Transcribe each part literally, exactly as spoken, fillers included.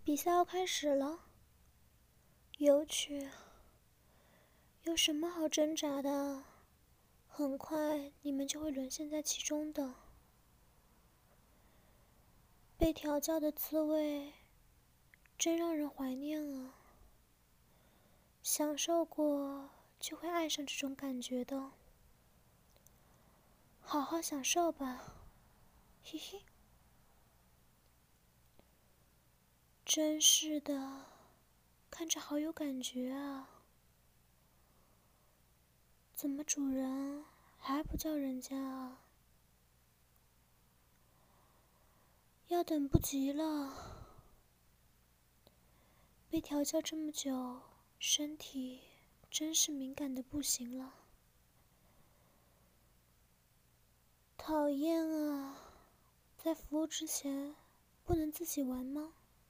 比赛要开始了，有趣，有什么好挣扎的？很快你们就会沦陷在其中的。被调教的滋味真让人怀念啊！享受过就会爱上这种感觉的，好好享受吧，嘿嘿。真是的，看着好有感觉啊！怎么主人还不叫人家啊？要等不及了。被调教这么久，身体真是敏感的不行了。讨厌啊！在服务之前，不能自己玩吗？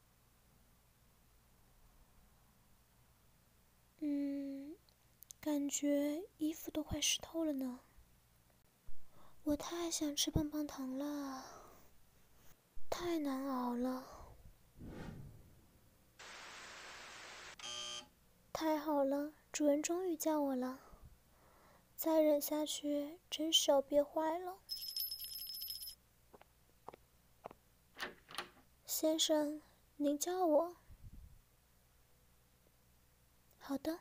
嗯，感觉衣服都快湿透了呢。我太想吃棒棒糖了，太难熬了。太好了，主人终于叫我了。再忍下去，真是要憋坏了。先生，您叫我。好的。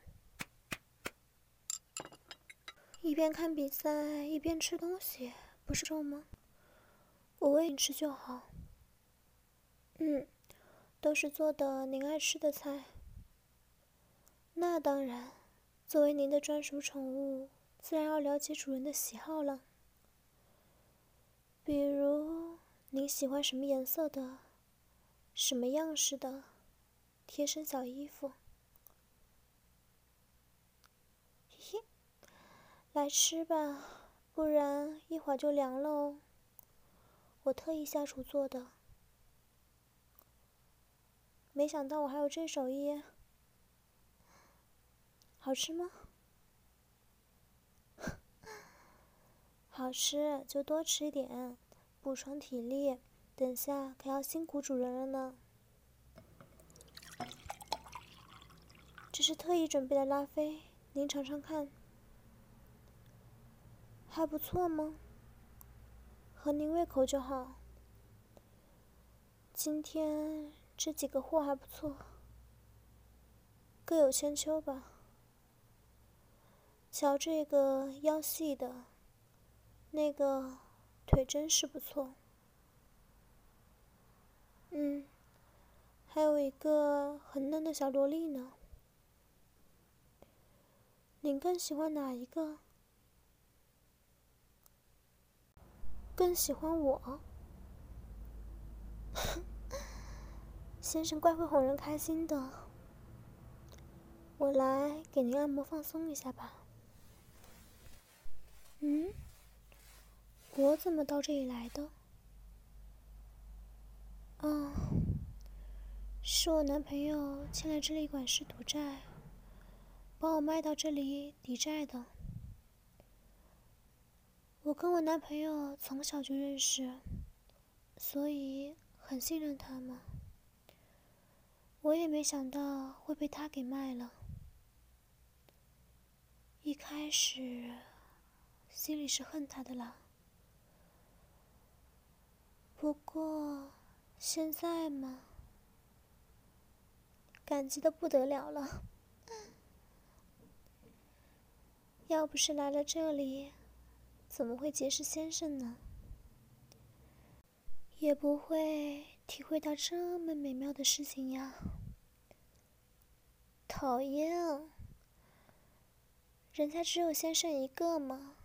一边看比赛一边吃东西，不是重吗？我喂你吃就好。嗯，都是做的您爱吃的菜。那当然，作为您的专属宠物，自然要了解主人的喜好了。比如，您喜欢什么颜色的，什么样式的贴身小衣服。嘿嘿，来吃吧，不然一会儿就凉了哦。我特意下厨做的。没想到我还有这手艺。好吃吗？好吃就多吃一点，补充体力，等下可要辛苦主人了呢。这是特意准备的拉菲，您尝尝看。还不错吗？合您胃口就好。今天这几个货还不错，各有千秋吧。瞧这个腰细的，那个腿真是不错。嗯，还有一个很嫩的小萝莉呢。您更喜欢哪一个？更喜欢我？先生怪会哄人开心的。我来给您按摩放松一下吧。嗯，我怎么到这里来的？哦，是我男朋友欠来这里管事赌债，把我卖到这里抵债的。我跟我男朋友从小就认识，所以很信任他嘛。我也没想到会被他给卖了。一开始心里是恨他的啦，不过现在嘛，感激的不得了了。要不是来了这里，怎么会结识先生呢？也不会体会到这么美妙的事情呀。讨厌，人家只有先生一个嘛。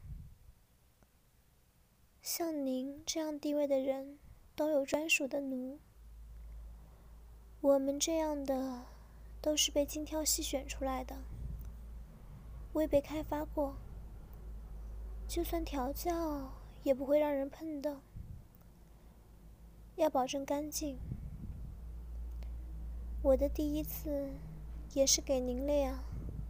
像您这样地位的人都有专属的奴，我们这样的都是被精挑细选出来的，未被开发过，就算调教也不会让人碰的，要保证干净。我的第一次也是给您了呀。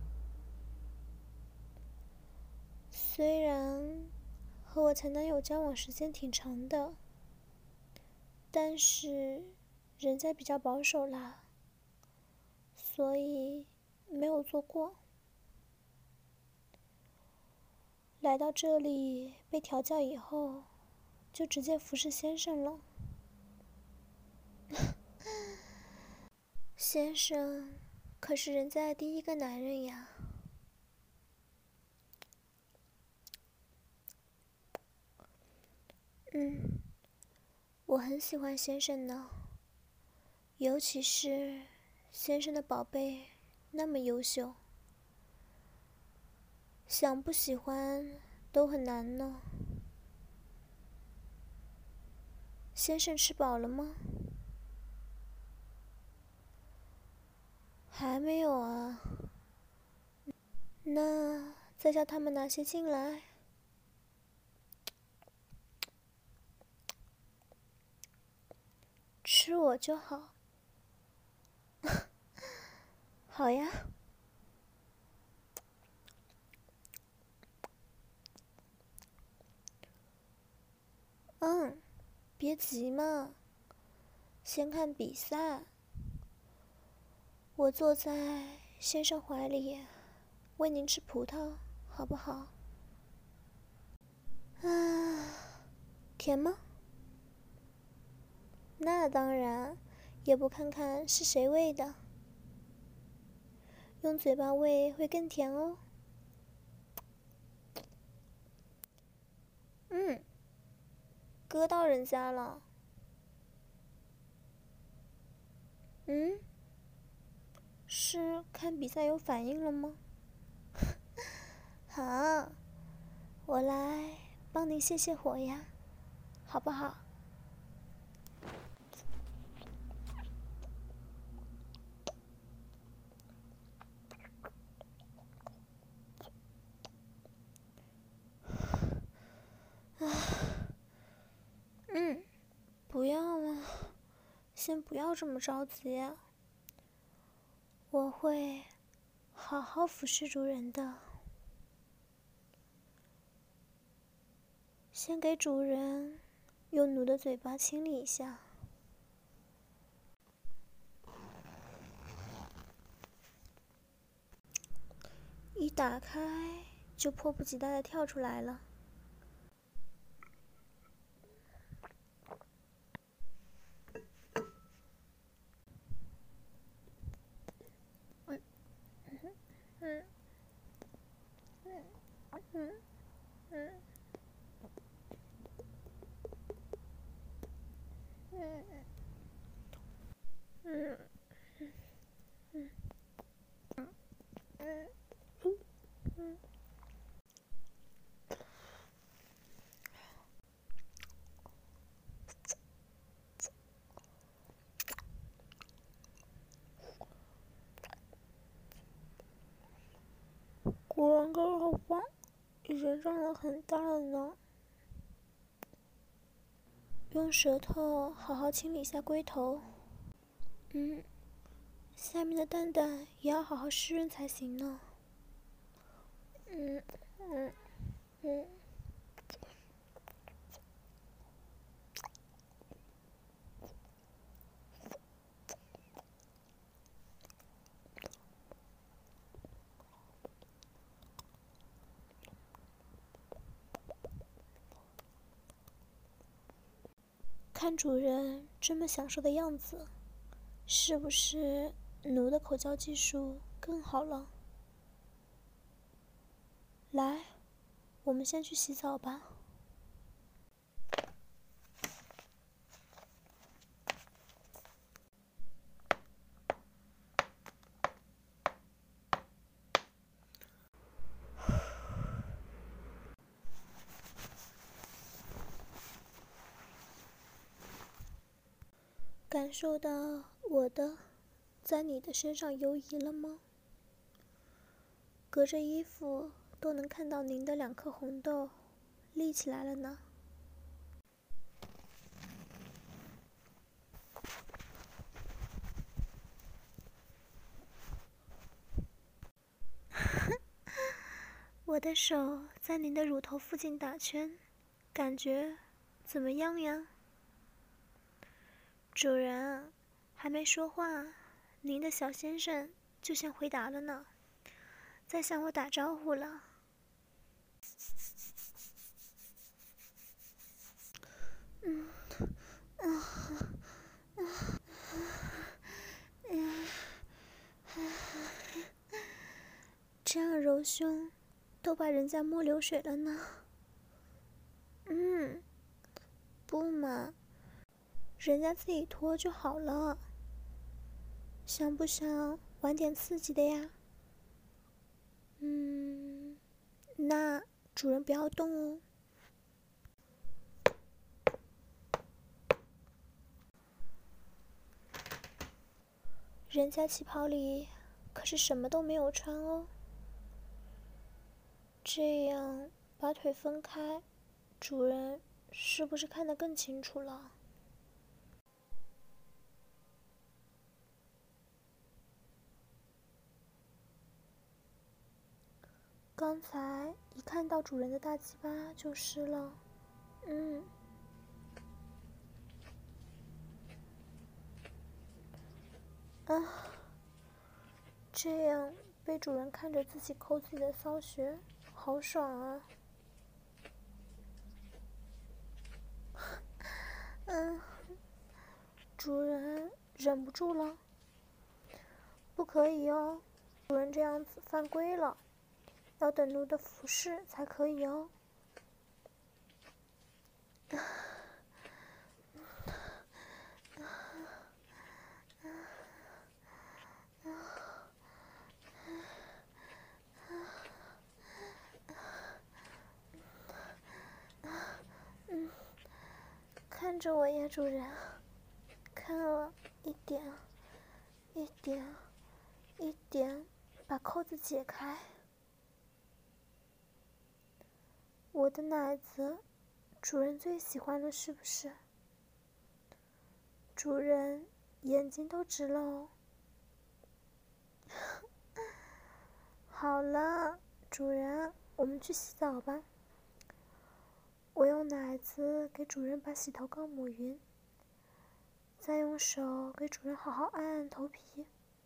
虽然和我前男友交往时间挺长的，但是人家比较保守啦， 所以没有做过。来到这里被调教以后，就直接服侍先生了。先生可是人家的第一个男人呀。嗯，我很喜欢先生呢，尤其是先生的宝贝那么优秀，想不喜欢都很难呢。先生吃饱了吗？还没有啊。那再叫他们拿些进来。吃我就好。好呀。嗯，别急嘛，先看比赛。我坐在先生怀里，喂您吃葡萄，好不好？啊，甜吗？那当然，也不看看是谁喂的。用嘴巴喂会更甜哦。嗯，割到人家了。嗯，是看比赛有反应了吗？好，我来帮您泄泄火呀，好不好？嗯，不要了，先不要这么着急啊。我会好好服侍主人的。先给主人用奴的嘴巴清理一下。一打开就迫不及待地跳出来了。嗯嗯嗯嗯嗯嗯嗯嗯嗯嗯。古人的肉棒已经长得很大了呢。用舌头好好清理一下龟头。嗯，下面的蛋蛋也要好好湿润才行呢。嗯嗯嗯。看主人这么享受的样子，是不是奴的口交技术更好了？来，我们先去洗澡吧。感受到我的在你的身上游移了吗？隔着衣服都能看到您的两颗红豆立起来了呢。我的手在您的乳头附近打圈，感觉怎么样呀？主人还没说话，您的小先生就先回答了呢，在向我打招呼了。嗯，啊，啊，嗯，这样揉胸，都把人家摸流水了呢。嗯，不嘛，人家自己脱就好了。想不想玩点刺激的呀？嗯，那主人不要动哦。人家旗袍里可是什么都没有穿哦。这样把腿分开，主人是不是看得更清楚了？刚才一看到主人的大鸡巴就湿了。嗯。啊，这样被主人看着自己抠自己的骚穴，好爽啊！嗯，主人忍不住了，不可以哦，主人这样子犯规了，要等奴的服侍才可以哦。嗯，看着我呀，主人，看了一点，一点，一点，把扣子解开。我的奶子，主人最喜欢了，是不是？主人眼睛都直了哦。好了，主人，我们去洗澡吧。我用奶子给主人把洗头膏抹匀，再用手给主人好好按按头皮。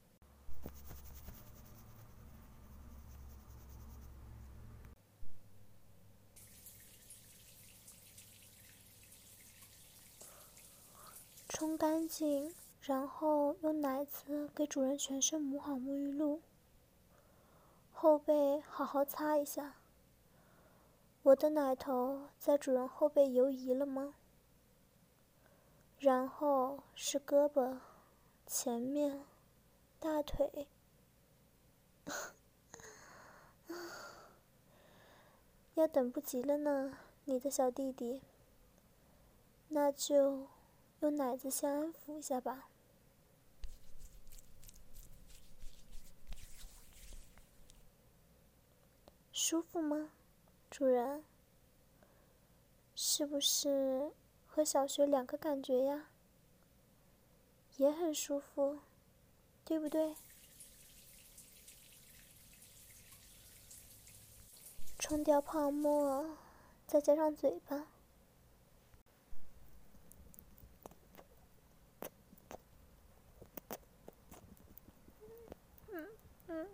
冲干净，然后用奶子给主人全身抹好沐浴露。后背好好擦一下。我的奶头在主人后背游移了吗？然后是胳膊、前面、大腿。要等不及了呢，你的小弟弟。那就用奶子先安抚一下吧。舒服吗，主人？是不是和小学两个感觉呀？也很舒服，对不对？冲掉泡沫，再加上嘴巴。嗯嗯。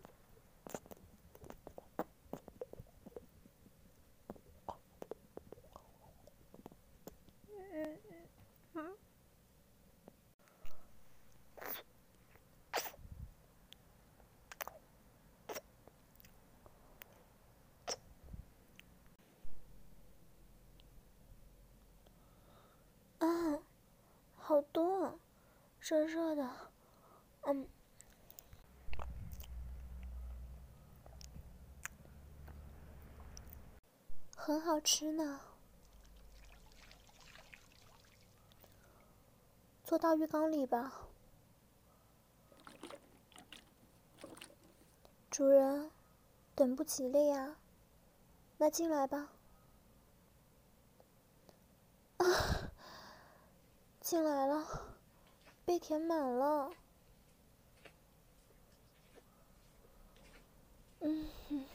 嗯嗯。啊，好多，热热的，嗯，很好吃呢。坐到浴缸里吧，主人，等不及了呀，那进来吧。啊，进来了，被填满了。嗯，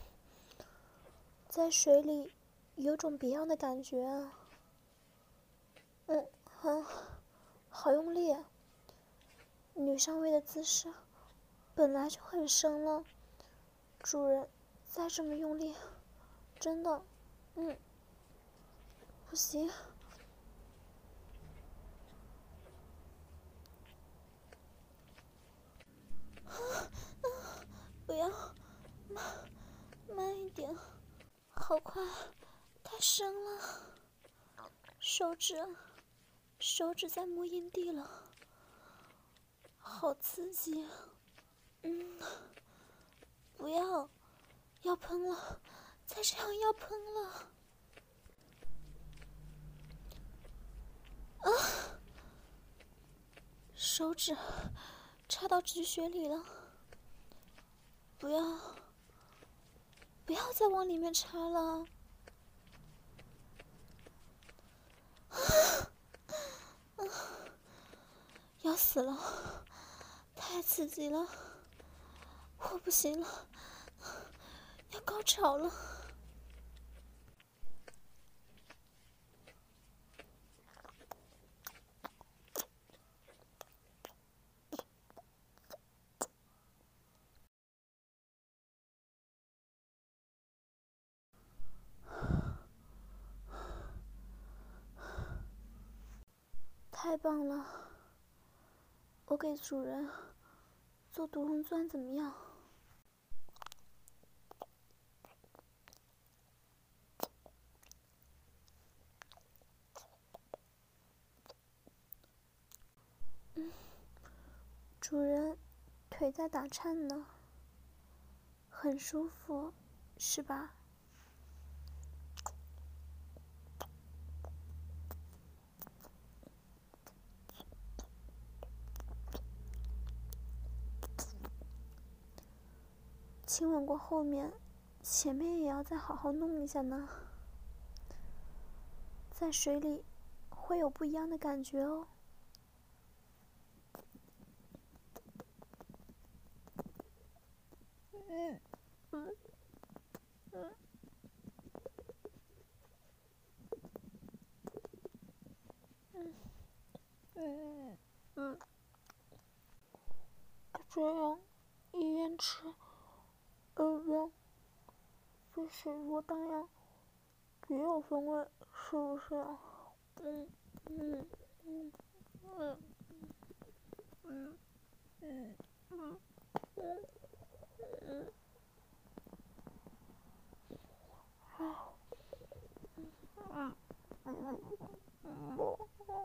在水里有种别样的感觉啊。嗯，好，好用力啊。女上位的姿势， 本来就很深了，主人再这么用力，真的，嗯，不行。不要，慢，慢一点，好快，太深了，手指，手指在摸阴蒂了，好刺激，嗯，不要，要喷了，再这样要喷了，啊，手指插到止血里了，不要，不要再往里面插了。要死了，太刺激了，我不行了，要高潮了。太棒了，我给主人做独龙钻怎么样？嗯，主人腿在打颤呢，很舒服，是吧？亲吻过后面，前面也要再好好弄一下呢。在水里会有不一样的感觉哦。嗯嗯嗯嗯嗯嗯，这样一边吃一边比水果荡漾，别有风味，是不是啊？嗯嗯嗯嗯嗯嗯嗯嗯嗯啊嗯嗯嗯，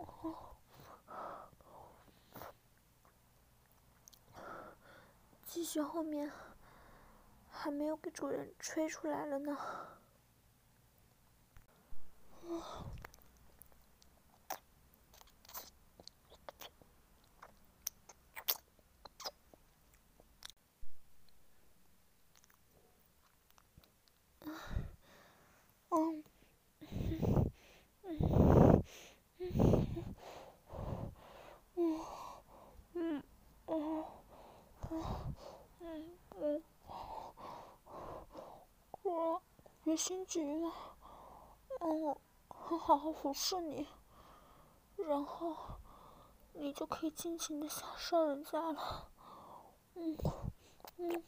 继续后面还没有给主人吹出来了呢。嗯嗯嗯嗯嗯哦哦嗯嗯，我别心急了，嗯，我好好服侍你，然后你就可以尽情的享受人家了。嗯嗯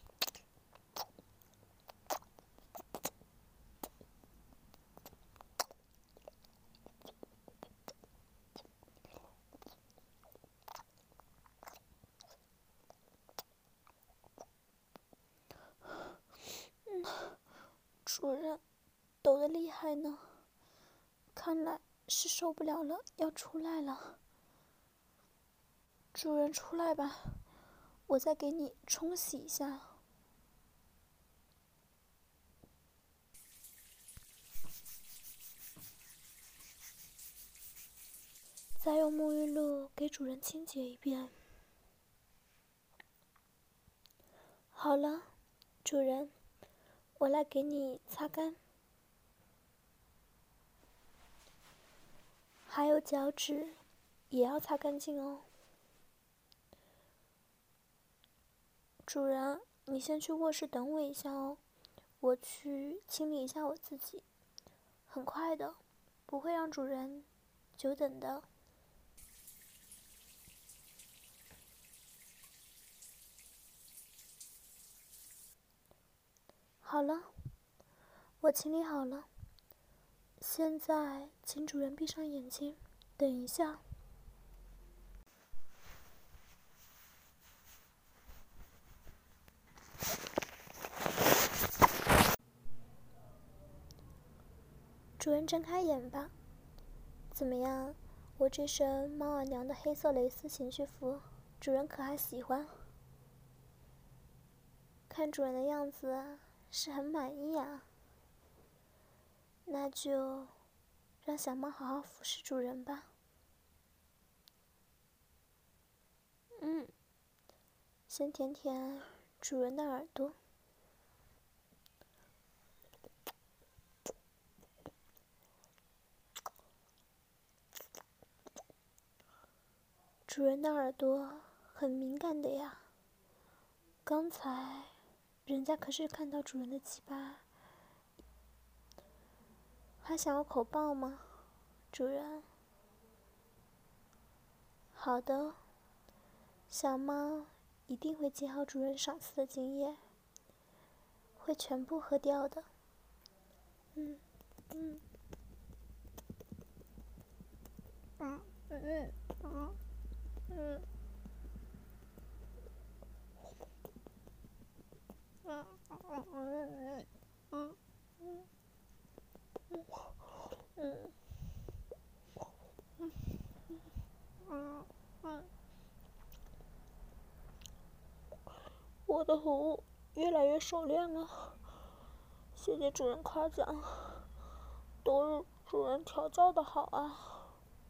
嗯，主人抖得厉害呢，看来是受不了了，要出来了。主人出来吧，我再给你冲洗一下。再用沐浴露给主人清洁一遍。好了，主人，我来给你擦干。还有脚趾，也要擦干净哦。主人，你先去卧室等我一下哦，我去清理一下我自己，很快的，不会让主人久等的。 好了，我清理好了。现在，请主人闭上眼睛，等一下。主人睁开眼吧。怎么样？我这身猫耳娘的黑色蕾丝情趣服，主人可还喜欢？看主人的样子是很满意啊。那就让小猫好好服侍主人吧。嗯，先舔舔主人的耳朵。主人的耳朵很敏感的呀。刚才人家可是看到主人的鸡巴。还想要口爆吗，主人？好的，小猫一定会记好主人赏赐的经验，会全部喝掉的。嗯嗯嗯嗯嗯嗯嗯嗯嗯嗯嗯嗯嗯嗯，我的服务越来越熟练了，谢谢主人夸奖，都是主人调教的好啊。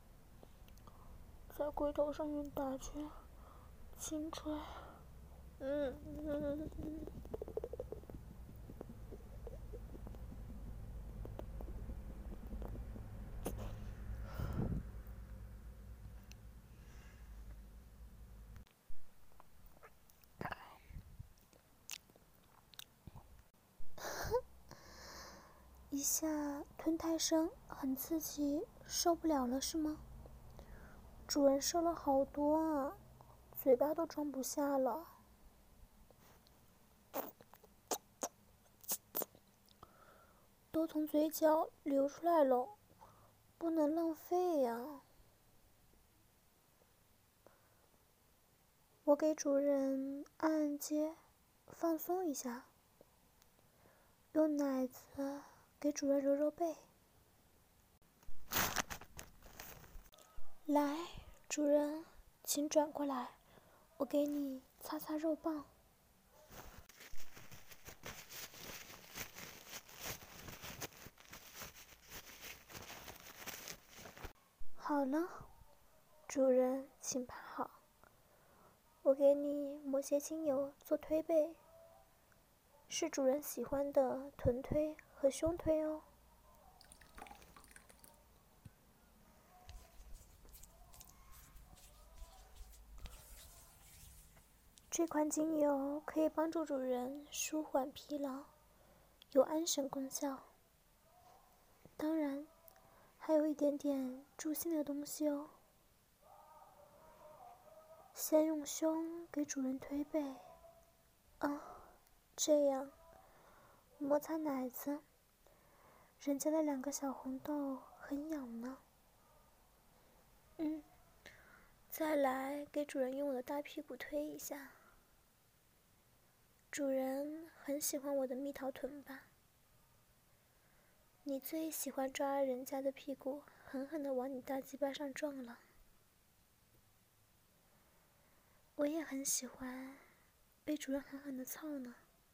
在龟头上面打圈，轻吹，嗯嗯嗯。一下吞太深，很刺激，受不了了是吗？主人受了好多啊，嘴巴都装不下了。都从嘴角流出来了，不能浪费呀。我给主人按按肩，放松一下，用奶子给主人揉揉背。来，主人，请转过来，我给你擦擦肉棒。好了，主人，请趴好。我给你抹些精油做推背，是主人喜欢的臀推和胸推哦。这款精油可以帮助主人舒缓疲劳，有安神功效。当然，还有一点点助兴的东西哦。先用胸给主人推背，啊，这样摩擦奶子，人家的两个小红豆很痒呢。嗯，再来给主人用我的大屁股推一下。主人很喜欢我的蜜桃臀吧？你最喜欢抓人家的屁股，狠狠地往你大鸡巴上撞了。我也很喜欢被主人狠狠地操呢。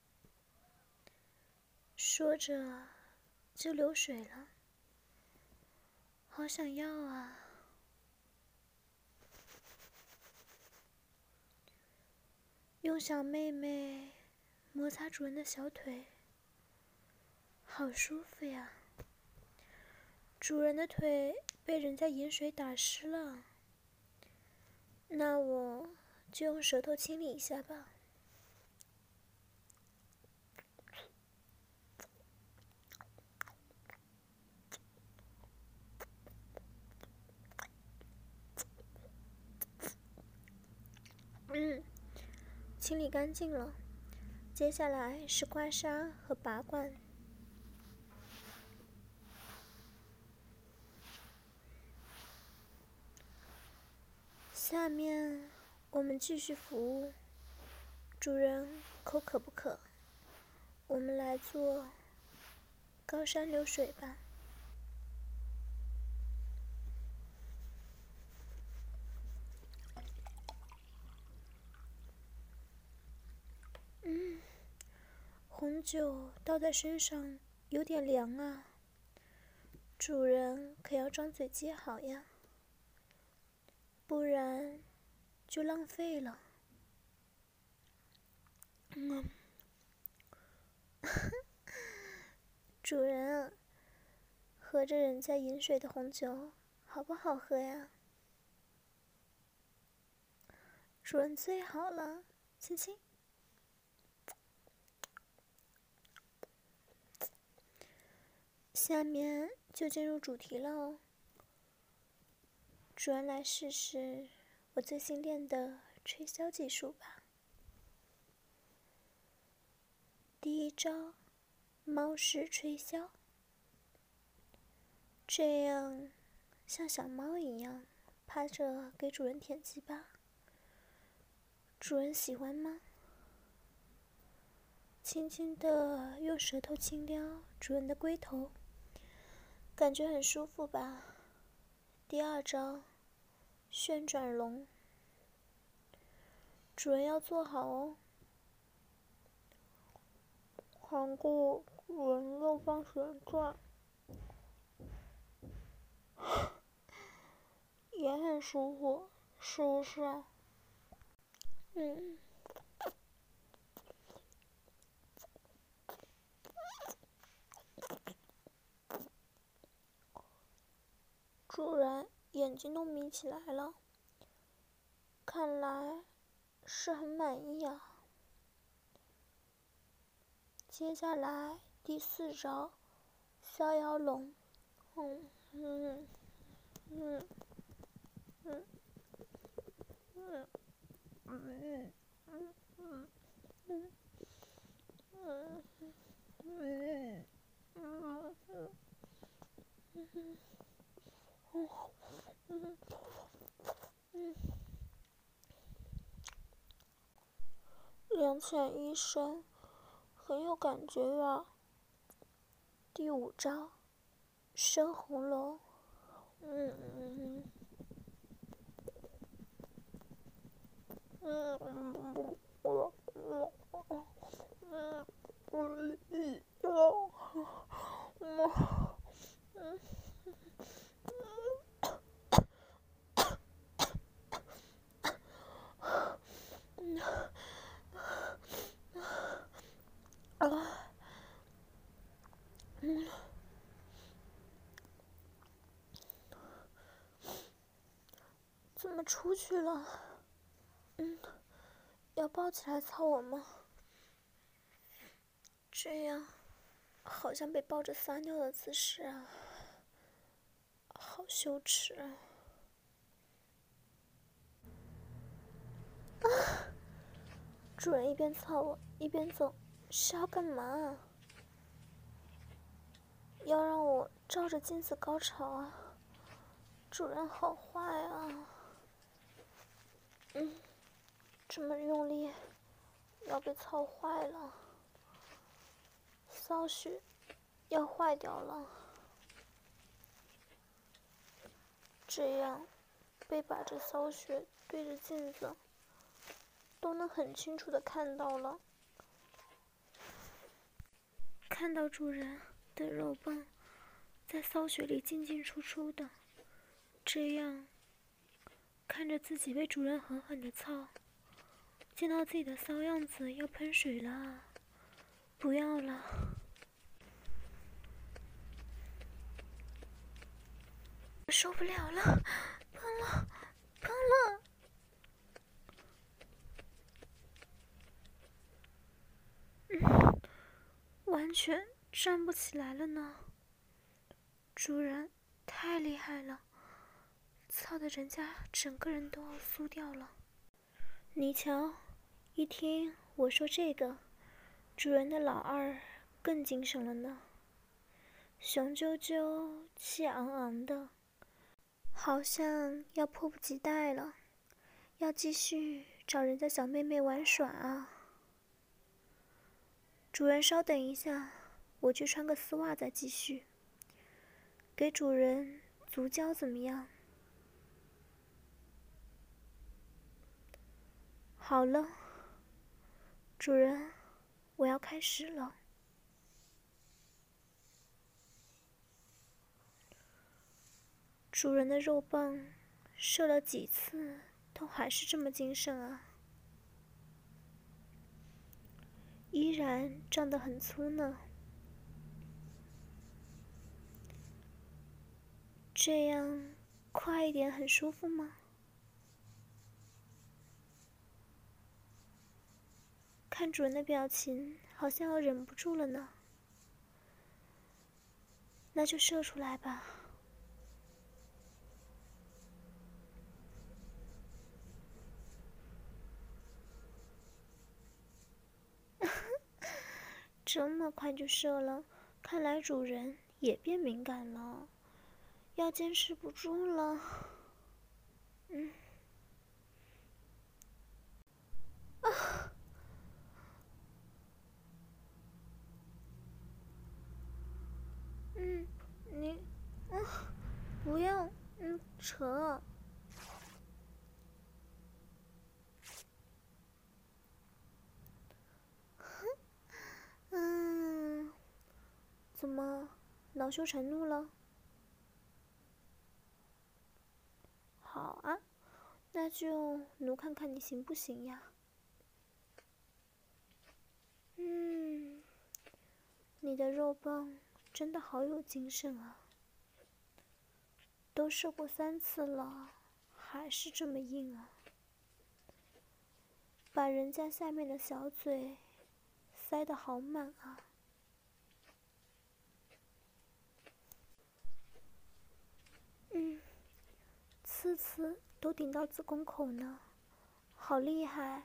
说着就流水了，好想要啊！用小妹妹摩擦主人的小腿，好舒服呀。主人的腿被人家盐水打湿了，那我就用舌头清理一下吧。嗯，清理干净了。 接下来是刮痧和拔罐。下面我们继续服务。主人口渴不渴？我们来做高山流水吧。嗯，红酒倒在身上有点凉啊，主人可要张嘴接好呀，不然就浪费了。嗯，主人啊，喝着人家饮水的红酒，好不好喝呀？主人最好了，亲亲。下面就进入主题了哦。主人来试试我最新练的吹箫技术吧。第一招，猫式吹箫。这样像小猫一样趴着给主人舔鸡巴。主人喜欢吗？轻轻地用舌头轻撩主人的龟头，感觉很舒服吧？第二招，旋转龙。主人要做好哦。韩国主人右方旋转，也很舒服，是不是？嗯。主人眼睛都眯起来了，看来是很满意啊。接下来第四招，逍遥龙。嗯嗯嗯嗯嗯嗯嗯嗯嗯嗯嗯嗯嗯嗯嗯嗯，两浅一深，很有感觉啊。第五招，深红楼。嗯嗯嗯嗯嗯嗯嗯啊嗯，怎么出去了？嗯，要抱起来操我吗？这样好像被抱着撒尿的姿势啊，好羞耻啊！啊！主人一边操我一边走，是要干嘛？要让我照着镜子高潮啊？主人好坏啊！嗯，这么用力，要被操坏了，骚穴要坏掉了。这样被把着骚穴对着镜子，都能很清楚的看到了。看到主人的肉棒在骚穴里进进出出的，这样看着自己被主人狠狠的操，见到自己的骚样子要喷水了，不要了。受不了了，喷了，喷了！嗯，完全站不起来了呢。主人太厉害了，操的人家整个人都要酥掉了。你瞧，一听我说这个， 主人的老二更精神了呢，雄赳赳、气昂昂的，好像要迫不及待了，要继续找人家小妹妹玩耍啊。主人稍等一下，我去穿个丝袜再继续。给主人足交怎么样？好了，主人，我要开始了。主人的肉棒射了几次，都还是这么精神啊，依然胀得很粗呢。这样快一点很舒服吗？看主人的表情，好像要忍不住了呢。那就射出来吧。这么快就射了，看来主人也变敏感了，要坚持不住了。嗯。啊！嗯，你，嗯，不要，嗯，扯。嗯，怎么，恼羞成怒了？好啊，那就奴看看你行不行呀。嗯，你的肉棒真的好有精神啊，都射过三次了，还是这么硬啊，把人家下面的小嘴塞得好满啊。嗯，次次都顶到子宫口呢，好厉害！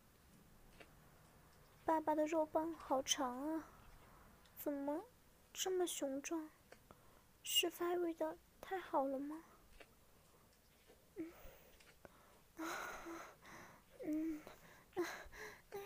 爸爸的肉棒好长啊，怎么这么雄壮？是发育的太好了吗？嗯，啊，嗯，啊，哎，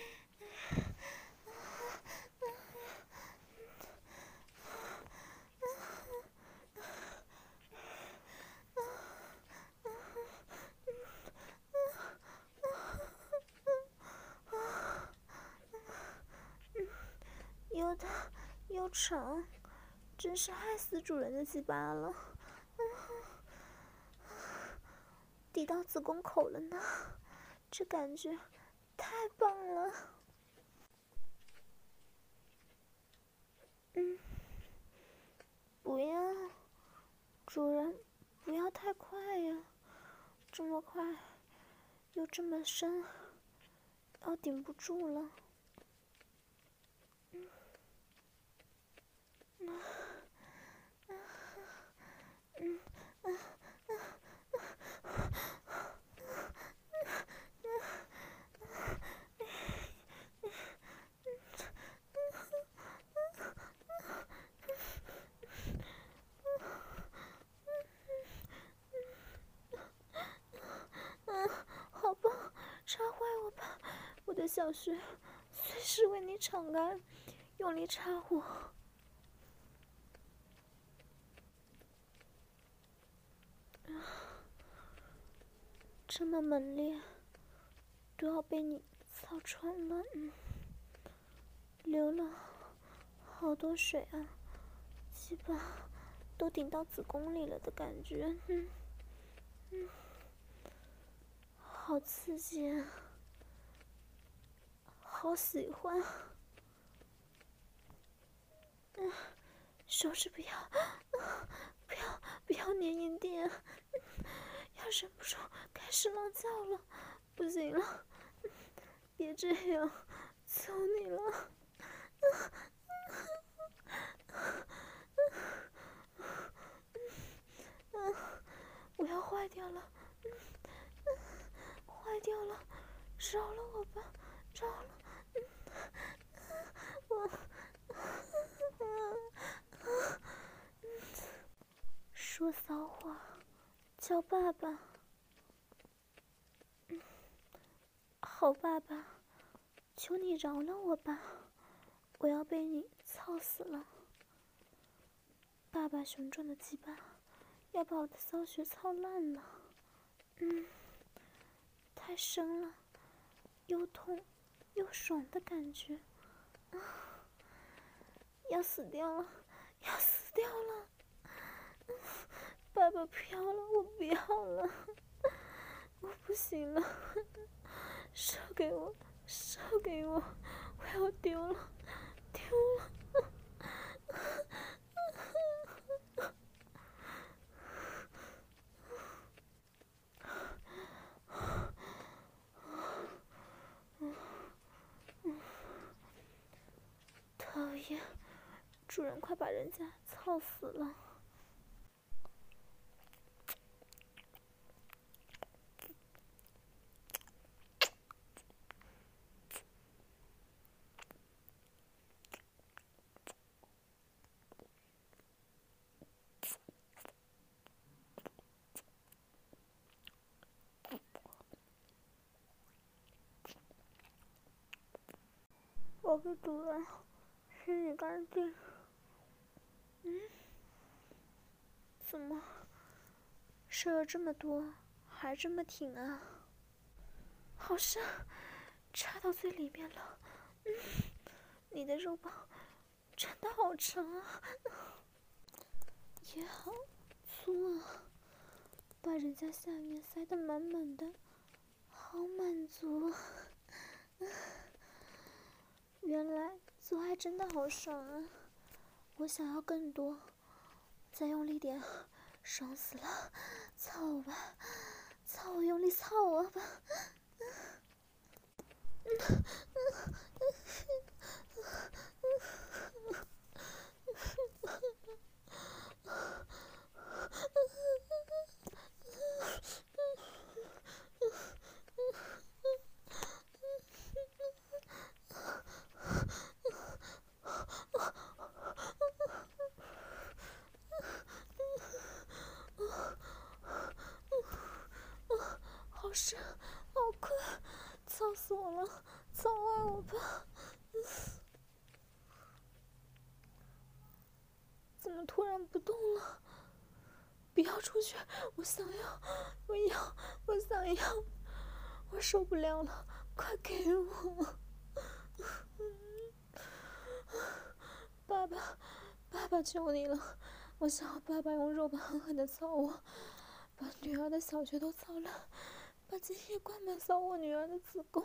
又大又长，真是害死主人的鸡巴了。抵到子宫口了呢，这感觉太棒了。嗯，不要，主人，不要太快呀，这么快，又这么深，要顶不住了。嗯，嗯，啊，嗯，啊，啊，啊，嗯，好棒，插坏我吧，我的小穴随时为你敞开，用力插我。这么猛烈，都要被你操穿了。嗯，流了好多水啊，鸡巴都顶到子宫里了的感觉。嗯嗯，好刺激啊，好喜欢。嗯，手指不要，啊，不要不要粘硬点，要忍不住开始浪叫了，不行了，别这样，求你了。嗯，我要坏掉了，嗯嗯，坏掉了，饶了我吧，饶了，嗯骚货，叫爸爸。嗯，好爸爸，求你饶了我吧，我要被你操死了。爸爸雄壮的鸡巴要把我的骚穴操烂了。嗯，太深了，又痛又爽的感觉。啊，要死掉了，要死掉了！爸爸不要了，我不要了，我不行了，烧给我，烧给我，我要丢了，丢了！讨厌，主人快把人家操死了！我的主人，洗你干净。嗯，怎么射了这么多，还这么挺啊？好深，插到最里面了。嗯，你的肉棒真的好长啊，也好粗啊，把人家下面塞得满满的，好满足啊！原来做爱真的好爽啊！我想要更多，再用力点，爽死了！操我吧，操我，用力操我吧！好深，好快，操死我了！操坏我吧！怎么突然不动了？不要出去！我想要，我要，我想要！我受不了了，快给我！爸爸，爸爸，求你了！我想要爸爸用肉棒狠狠地操我，把女儿的小穴都操烂，把精液灌满扫我女儿的子宫。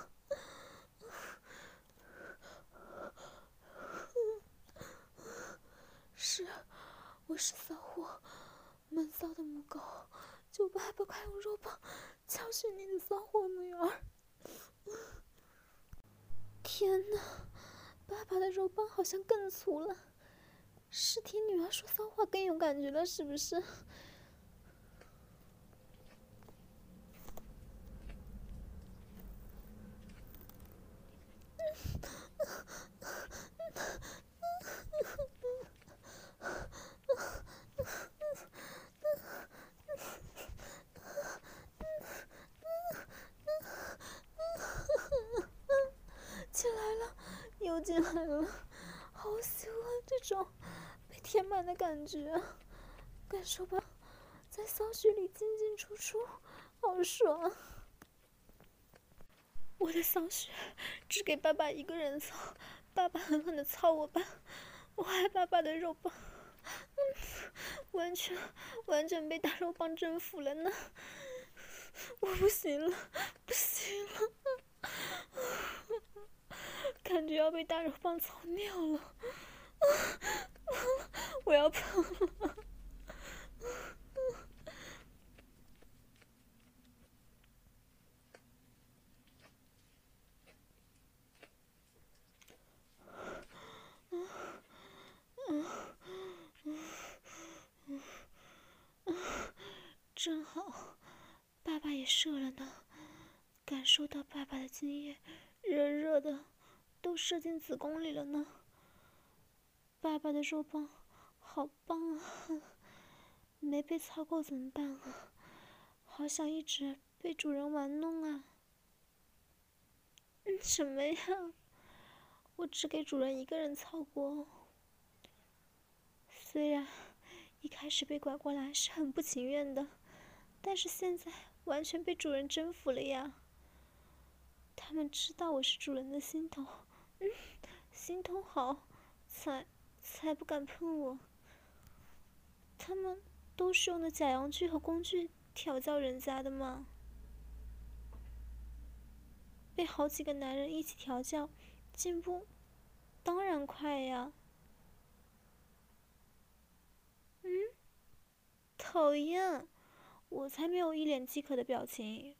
是，我是骚货，闷骚的母狗，求爸爸快用肉棒教训你的骚货女儿。天哪，爸爸的肉棒好像更粗了，是听女儿说骚话更有感觉了，是不是？进来了，又进来了，好喜欢这种被填满的感觉啊！感受吧，在骚穴里进进出出，好爽！我的骚穴只给爸爸一个人操，爸爸狠狠地操我吧，我爱爸爸的肉棒，嗯，完全完全被大肉棒征服了呢！我不行了，不行了！感觉要被大肉棒操尿了，我要喷了！正好，爸爸也射了呢，感受到爸爸的精液热热的，都射进子宫里了呢。爸爸的肉棒好棒啊！ 没被操够怎么办啊？好想一直被主人玩弄啊！嗯，什么呀？我只给主人一个人操过。虽然一开始被拐过来是很不情愿的，但是现在完全被主人征服了呀。他们知道我是主人的心头，嗯，心头好，才才不敢碰我。他们都是用的假阳具和工具调教人家的嘛。被好几个男人一起调教，进步当然快呀。嗯，讨厌，我才没有一脸饥渴的表情。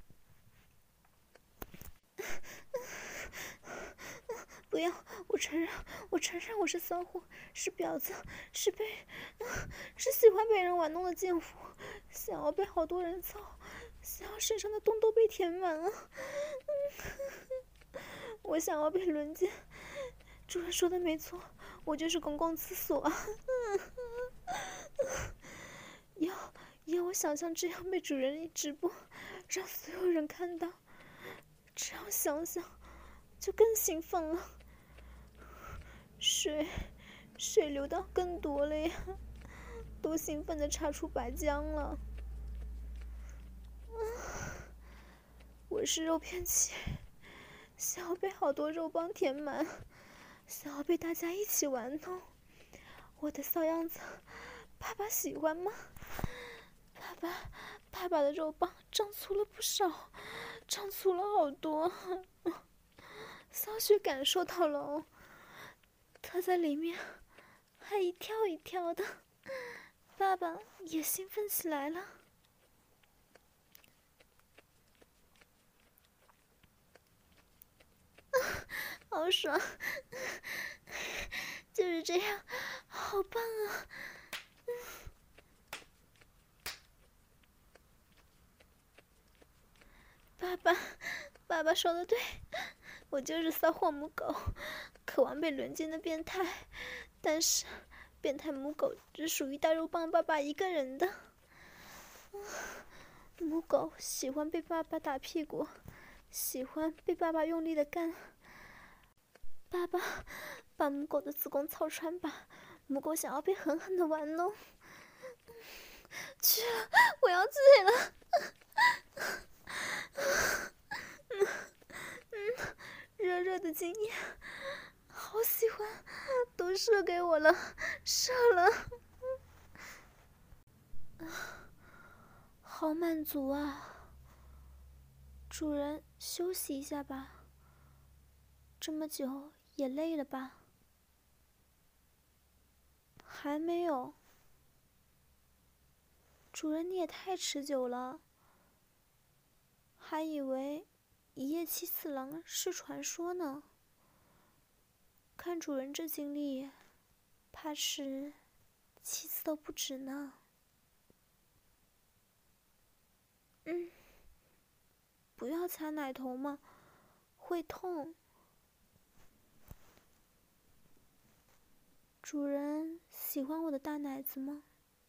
不要！我承认，我承认我是骚货，是婊子，是被，是喜欢被人玩弄的贱妇，想要被好多人操，想要身上的洞都被填满啊！我想要被轮奸。主人说的没错，我就是公共厕所啊！要要我想象这样被主人直播，让所有人看到，这样想想就更兴奋了。水，水流到更多了呀，都兴奋的差出白浆了。啊，我是肉片期，想要被好多肉棒填满，想要被大家一起玩弄。我的骚样子，爸爸喜欢吗？爸爸，爸爸的肉棒长粗了不少，长粗了好多。骚雪感受到了哦。他在里面还一跳一跳的，爸爸也兴奋起来了。啊，好爽！就是这样，好棒啊！爸爸，爸爸说的对，我就是骚货母狗，渴望被轮奸的变态。但是，变态母狗只属于大肉棒爸爸一个人的。母狗喜欢被爸爸打屁股，喜欢被爸爸用力的干。爸爸，把母狗的子宫操穿吧！母狗想要被狠狠的玩弄。去了，我要醉了。嗯嗯，热热的精液，好喜欢，都射给我了，射了。好满足啊！主人，休息一下吧。这么久也累了吧？还没有。主人，你也太持久了。还以为一夜七次郎是传说呢。看主人这精力，怕是七次都不止呢。嗯，不要擦奶头嘛，会痛。主人喜欢我的大奶子吗？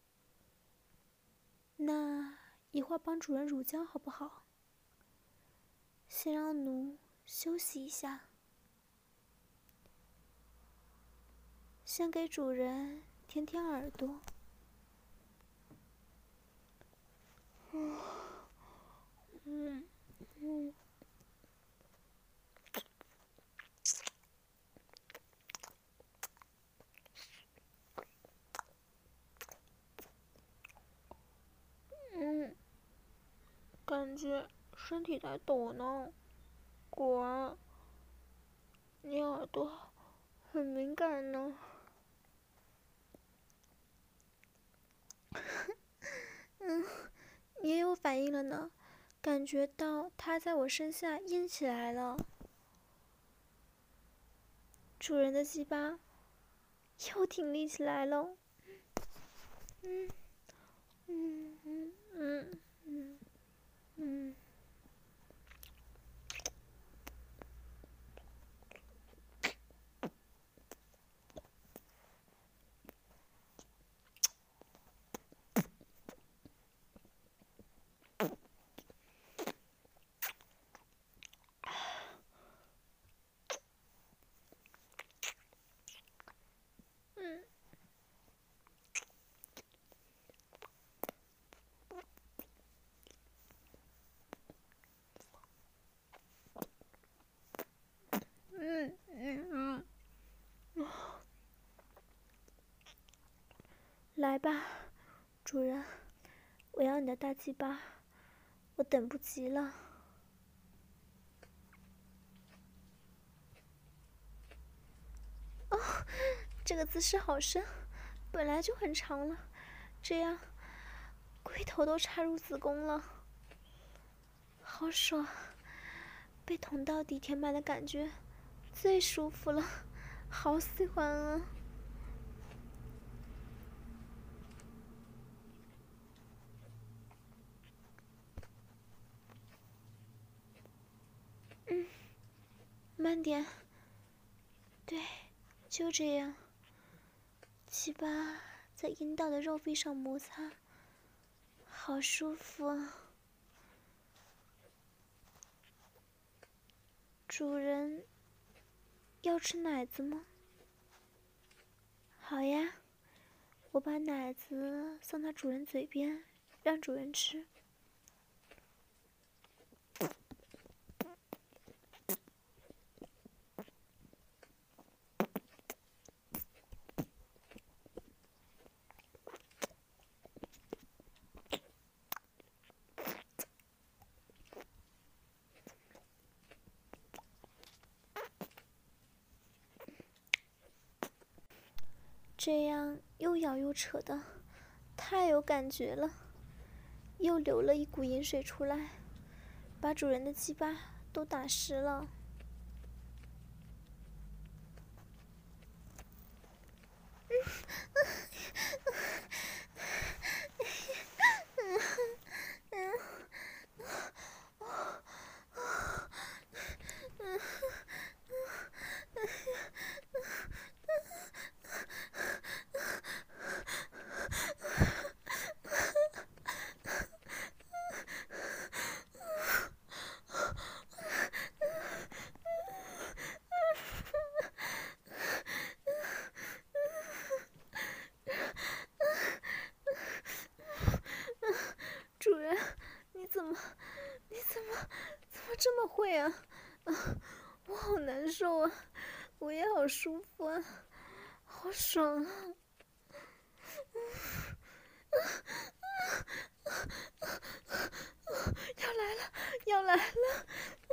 那一会儿帮主人乳胶好不好？先让奴休息一下。先给主人舔舔耳朵。嗯嗯嗯。嗯，感觉身体在抖呢。果儿，你耳朵很敏感呢。嗯，也有反应了呢，感觉到它在我身下硬起来了。主人的鸡巴又挺立起来了。嗯嗯嗯嗯嗯嗯。 来吧，主人，我要你的大鸡巴，我等不及了。哦，这个姿势好深，本来就很长了，这样龟头都插入子宫了，好爽！被捅到底填满的感觉最舒服了，好喜欢啊！嗯，慢点。对，就这样。鸡巴在阴道的肉壁上摩擦，好舒服啊！主人，要吃奶子吗？好呀，我把奶子送到主人嘴边，让主人吃。这样又咬又扯的，太有感觉了，又流了一股饮水出来，把主人的鸡巴都打湿了。主人，你怎么，你怎么，怎么这么会啊？啊，我好难受啊，我也好舒服啊，好爽啊！要来了，要来了！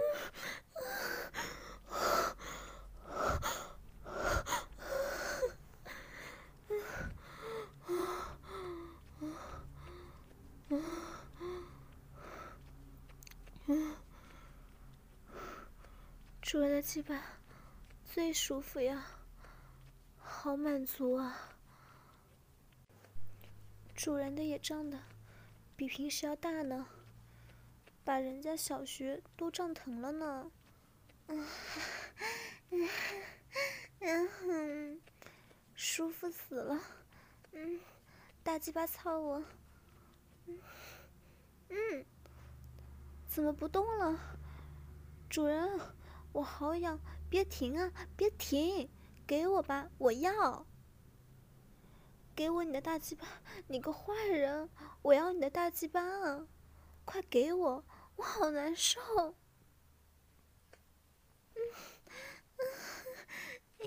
主人的鸡巴最舒服呀，好满足啊！主人的也胀得比平时要大呢，把人家小学都胀疼了呢。嗯嗯嗯嗯，舒服死了。嗯，大鸡巴操我。嗯嗯，怎么不动了？主人，我好痒，别停啊，别停，给我吧，我要。给我你的大鸡巴，你个坏人！我要你的大鸡巴啊！快给我，我好难受。嗯嗯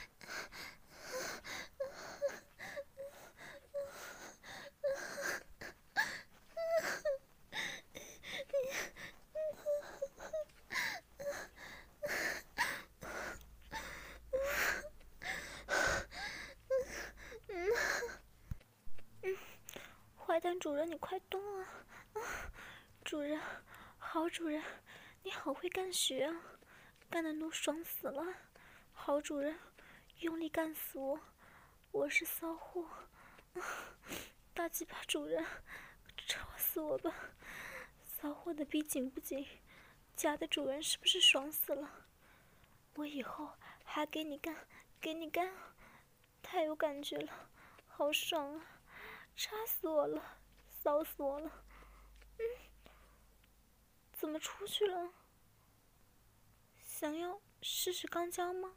坏蛋主人，你快动啊！啊，主人，好主人，你好会干学啊，干得奴爽死了。好主人，用力干死我，我是骚货。啊，大鸡巴主人，抽死我吧！骚货的逼紧不紧？假的主人是不是爽死了？我以后还给你干，给你干，太有感觉了，好爽啊！插死我了，骚死我了。嗯，怎么出去了？想要试试肛交吗？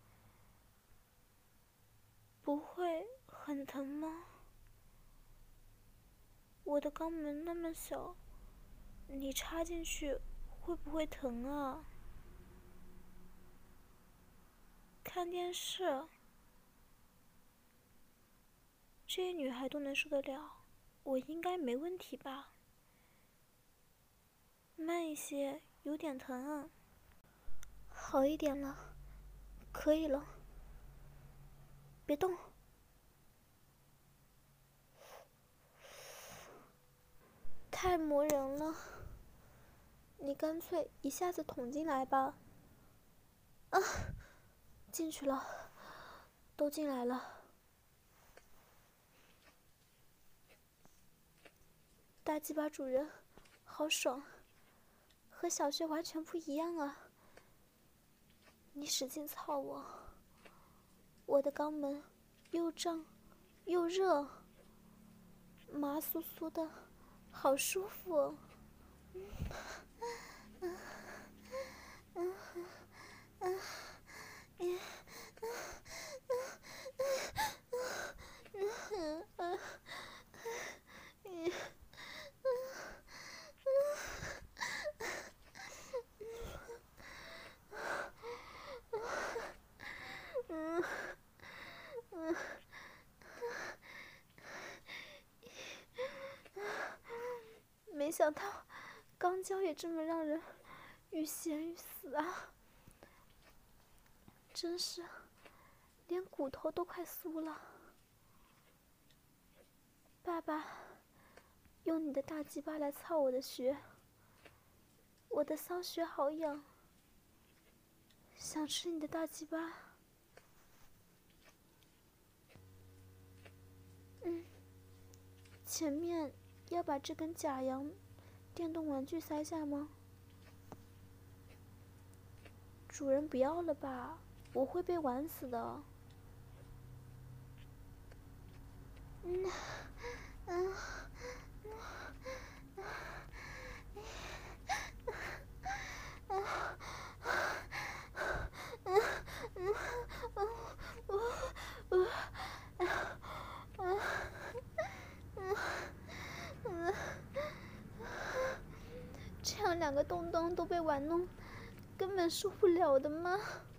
不会很疼吗？我的肛门那么小，你插进去会不会疼啊？看电视。 这女孩都能受得了，我应该没问题吧？慢一些，有点疼啊。好一点了，可以了。别动。太磨人了，你干脆一下子捅进来吧。啊，进去了，都进来了。大鸡巴主人，好爽，和小学完全不一样啊！你使劲操我，我的肛门又胀又热，麻酥酥的，好舒服哦。嗯嗯嗯嗯嗯嗯嗯。嗯嗯，没想到肛交也这么让人欲仙欲死啊！真是，连骨头都快酥了。爸爸，用你的大鸡巴来操我的穴，我的骚穴好痒，想吃你的大鸡巴。嗯，前面要把这根假阳电动玩具塞下吗？主人不要了吧，我会被玩死的。嗯嗯嗯嗯嗯嗯嗯嗯，这样两个洞洞都被玩弄，根本受不了的吗？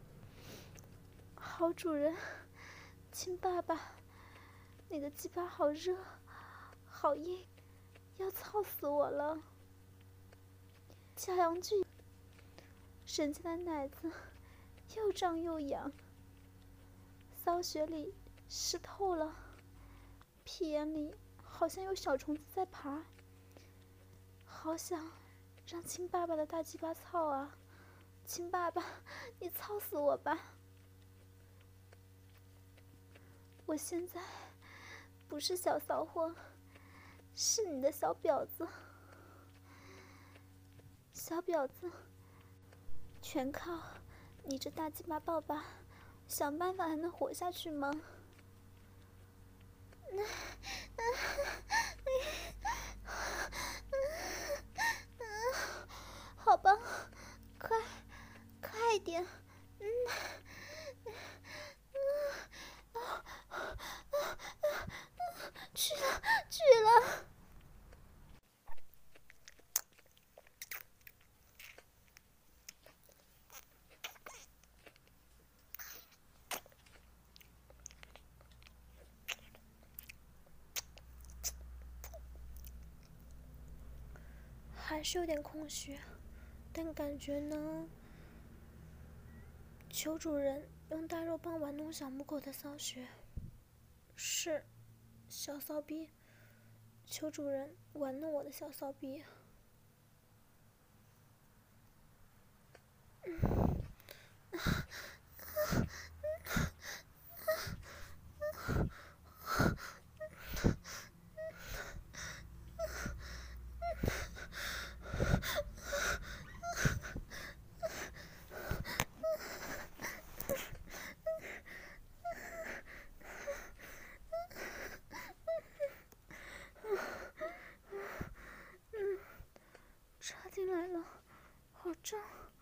好主人，亲爸爸，你的鸡巴好热，好硬，要操死我了！假阳具，人家的奶子又胀又痒，骚穴里湿透了，屁眼里好像有小虫子在爬，好想让亲爸爸的大鸡巴操啊！亲爸爸，你操死我吧！我现在不是小骚货，是你的小婊子。小婊子，全靠你这大鸡巴抱把，想办法还能活下去吗？好吧，快，快一点，嗯，嗯，啊啊啊啊！去了，去了。还是有点空虚，但感觉呢，求主人用大肉棒玩弄小母狗的骚穴。是，小骚逼，求主人玩弄我的小骚逼。嗯插进来了，好胀。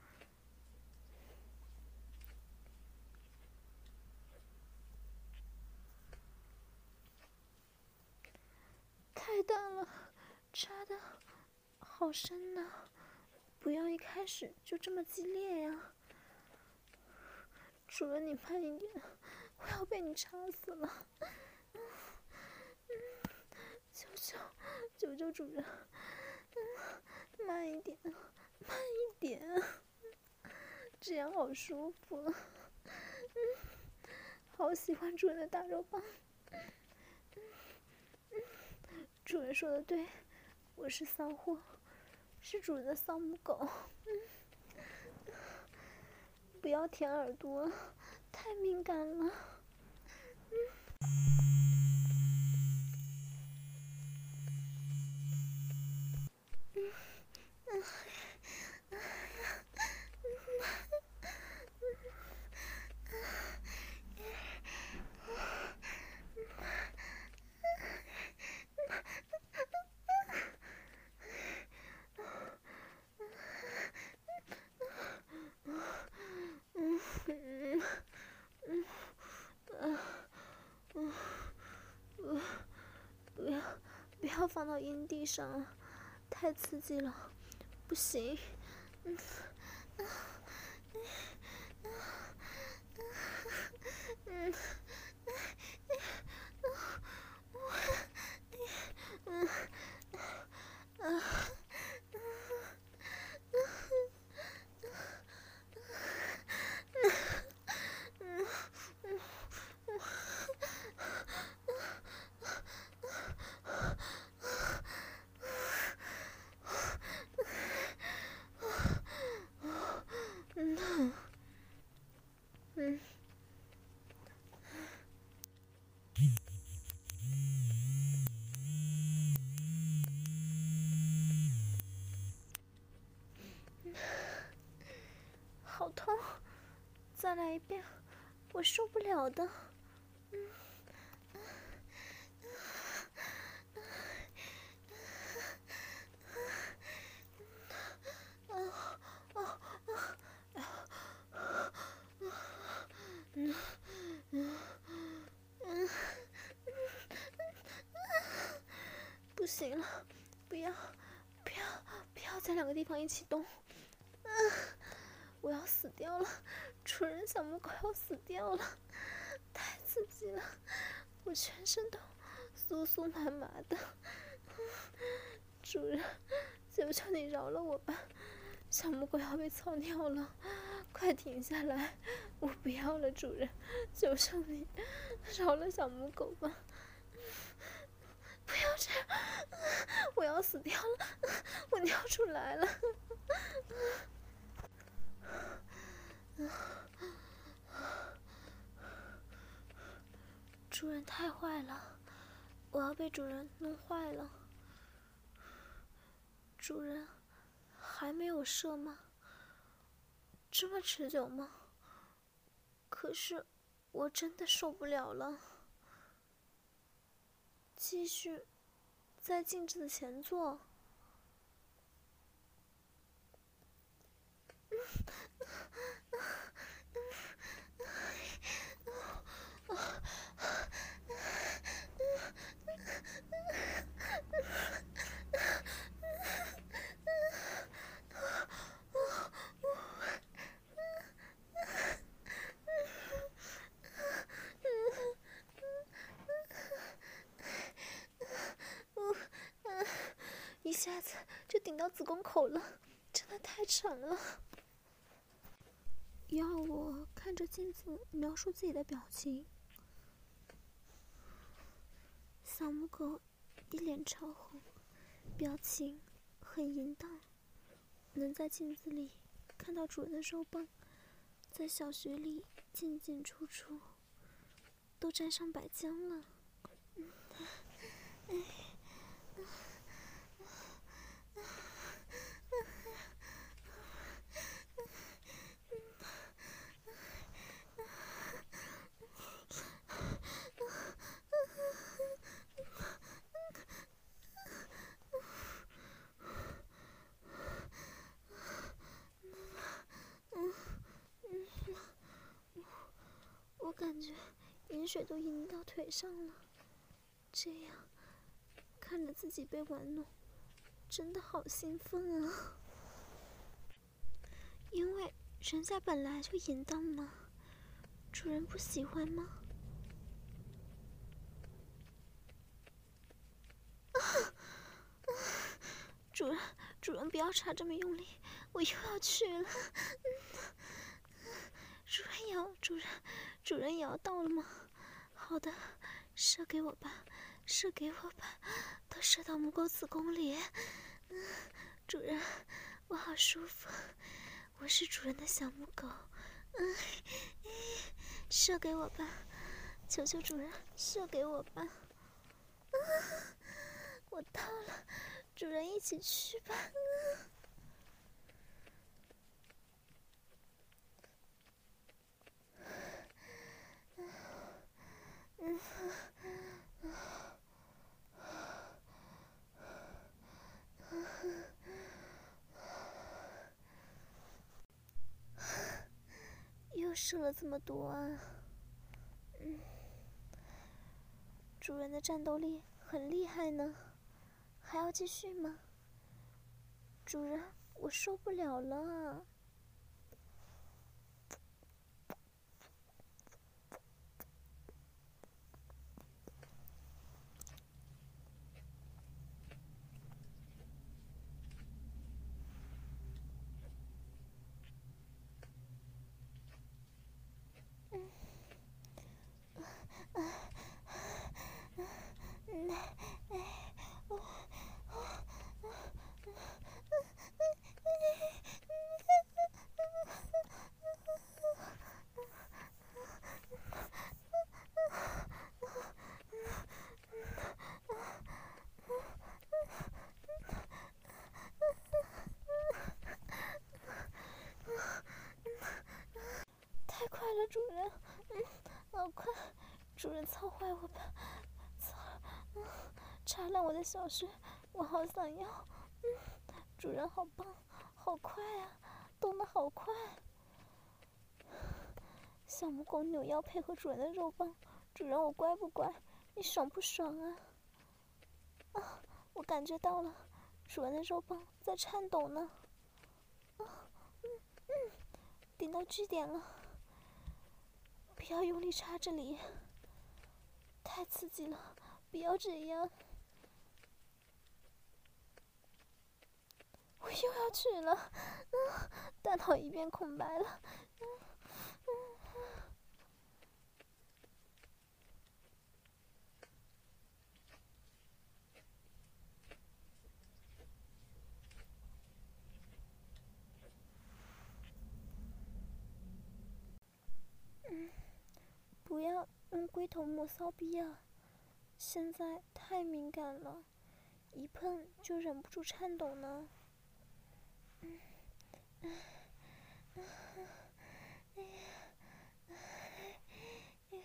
太大了，插的好深呐！不要一开始就这么激烈呀！主人，你慢一点，我要被你插死了。 求，求求主人，嗯，慢一点，慢一点，这样好舒服，嗯，好喜欢主人的大肉棒。嗯嗯，主人说的对，我是骚货，是主人的骚母狗。嗯，不要舔耳朵，太敏感了。嗯。嗯嗯不要，不要放到阴蒂上了，太刺激了，不行。嗯，嗯，嗯，嗯，嗯，嗯，嗯，好痛，再来一遍，我受不了的。嗯，嗯，嗯，嗯，不行了，不要，不要，不要在两个地方一起动。啊，我要死掉了，主人，小母狗要死掉了，太刺激了，我全身都酥酥麻麻的。主人，求求你饶了我吧，小母狗要被操尿了，快停下来，我不要了，主人，求求你饶了小母狗吧，不要这样，我要死掉了，我尿出来了。主人太坏了，我要被主人弄坏了。主人，还没有射吗？这么持久吗？可是我真的受不了了。继续在镜子的前坐。一下子就顶到子宫口了，真的太沉了。要我看着镜子描述自己的表情。小母狗一脸潮红，表情很淫荡，能在镜子里看到主人的肉棒在小穴里进进出出，都沾上白浆了。嗯，哎，我感觉饮水都饮到腿上了，这样看着自己被玩弄，真的好兴奋啊！因为人家本来就淫荡嘛，主人不喜欢吗？啊主人，主人不要插这么用力，我又要去了。主人咬，主人，主人咬到了吗？好的，射给我吧，射给我吧，都射到母狗子宫里。嗯，主人，我好舒服，我是主人的小母狗。嗯，射给我吧，求求主人，射给我吧。啊，我到了，主人一起去吧。嗯嗯又射了这么多啊！嗯，主人的战斗力很厉害呢，还要继续吗？主人，我受不了了。太快了，主人，嗯，好快，主人操坏我吧，操，嗯，插烂我的小穴，我好想要，嗯，主人好棒，好快啊，动得好快。小母狗扭腰配合主人的肉棒，主人我乖不乖？你爽不爽啊？啊，我感觉到了，主人的肉棒在颤抖呢。啊，嗯嗯，顶到据点了。不要用力插这里，太刺激了，不要这样。我又要去了，嗯，大脑一片空白了。嗯嗯，不要用龟头摸骚逼啊！现在太敏感了，一碰就忍不住颤抖呢。嗯嗯嗯哎呀，哎呀，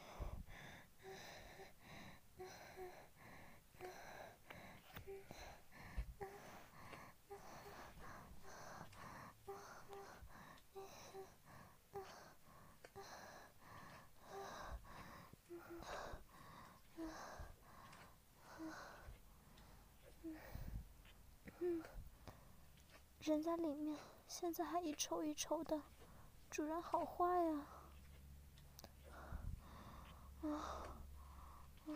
嗯，人在里面，现在还一抽一抽的，主人好坏呀！啊啊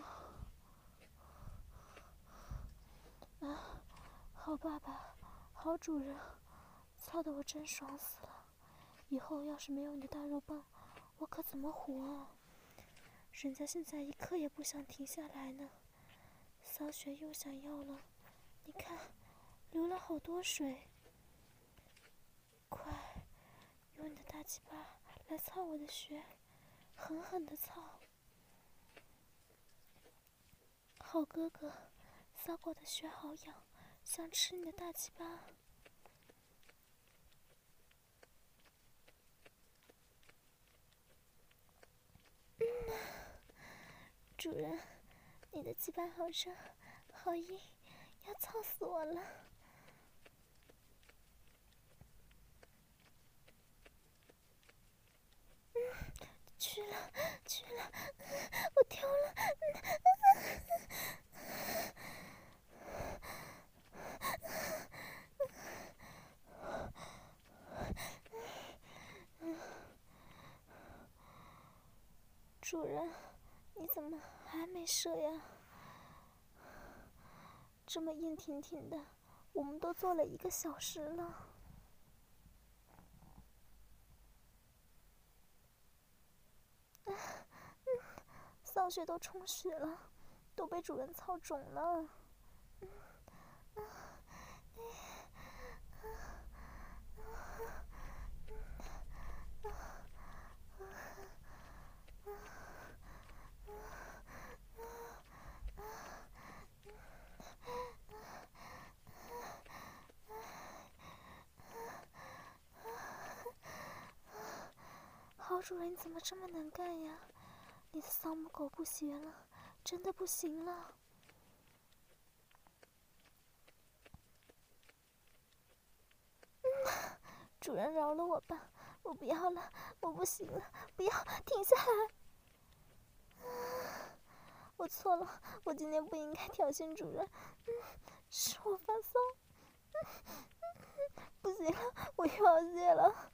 啊！好爸爸，好主人，操得我真爽死了！以后要是没有你的大肉棒，我可怎么活啊？人家现在一刻也不想停下来呢，骚穴又想要了，你看，流了好多水。快，用你的大鸡巴来操我的穴，狠狠的操！好哥哥，骚狗的穴好痒，想吃你的大鸡巴。嗯，主人，你的鸡巴好热，好硬，要操死我了！嗯，去了，去了，我丢了！主人，你怎么还没射呀？这么硬挺挺的， 我们都做了一个小时了。嗯，骚穴都充血了，都被主人操肿了。嗯嗯好主人，你怎么这么能干呀？你的骚母狗不学了，真的不行了。嗯，主人饶了我吧，我不要了，我不行了，不要，停下来！我错了，我今天不应该挑衅主人，嗯，是我发骚。嗯嗯，不行了，我又要泄了。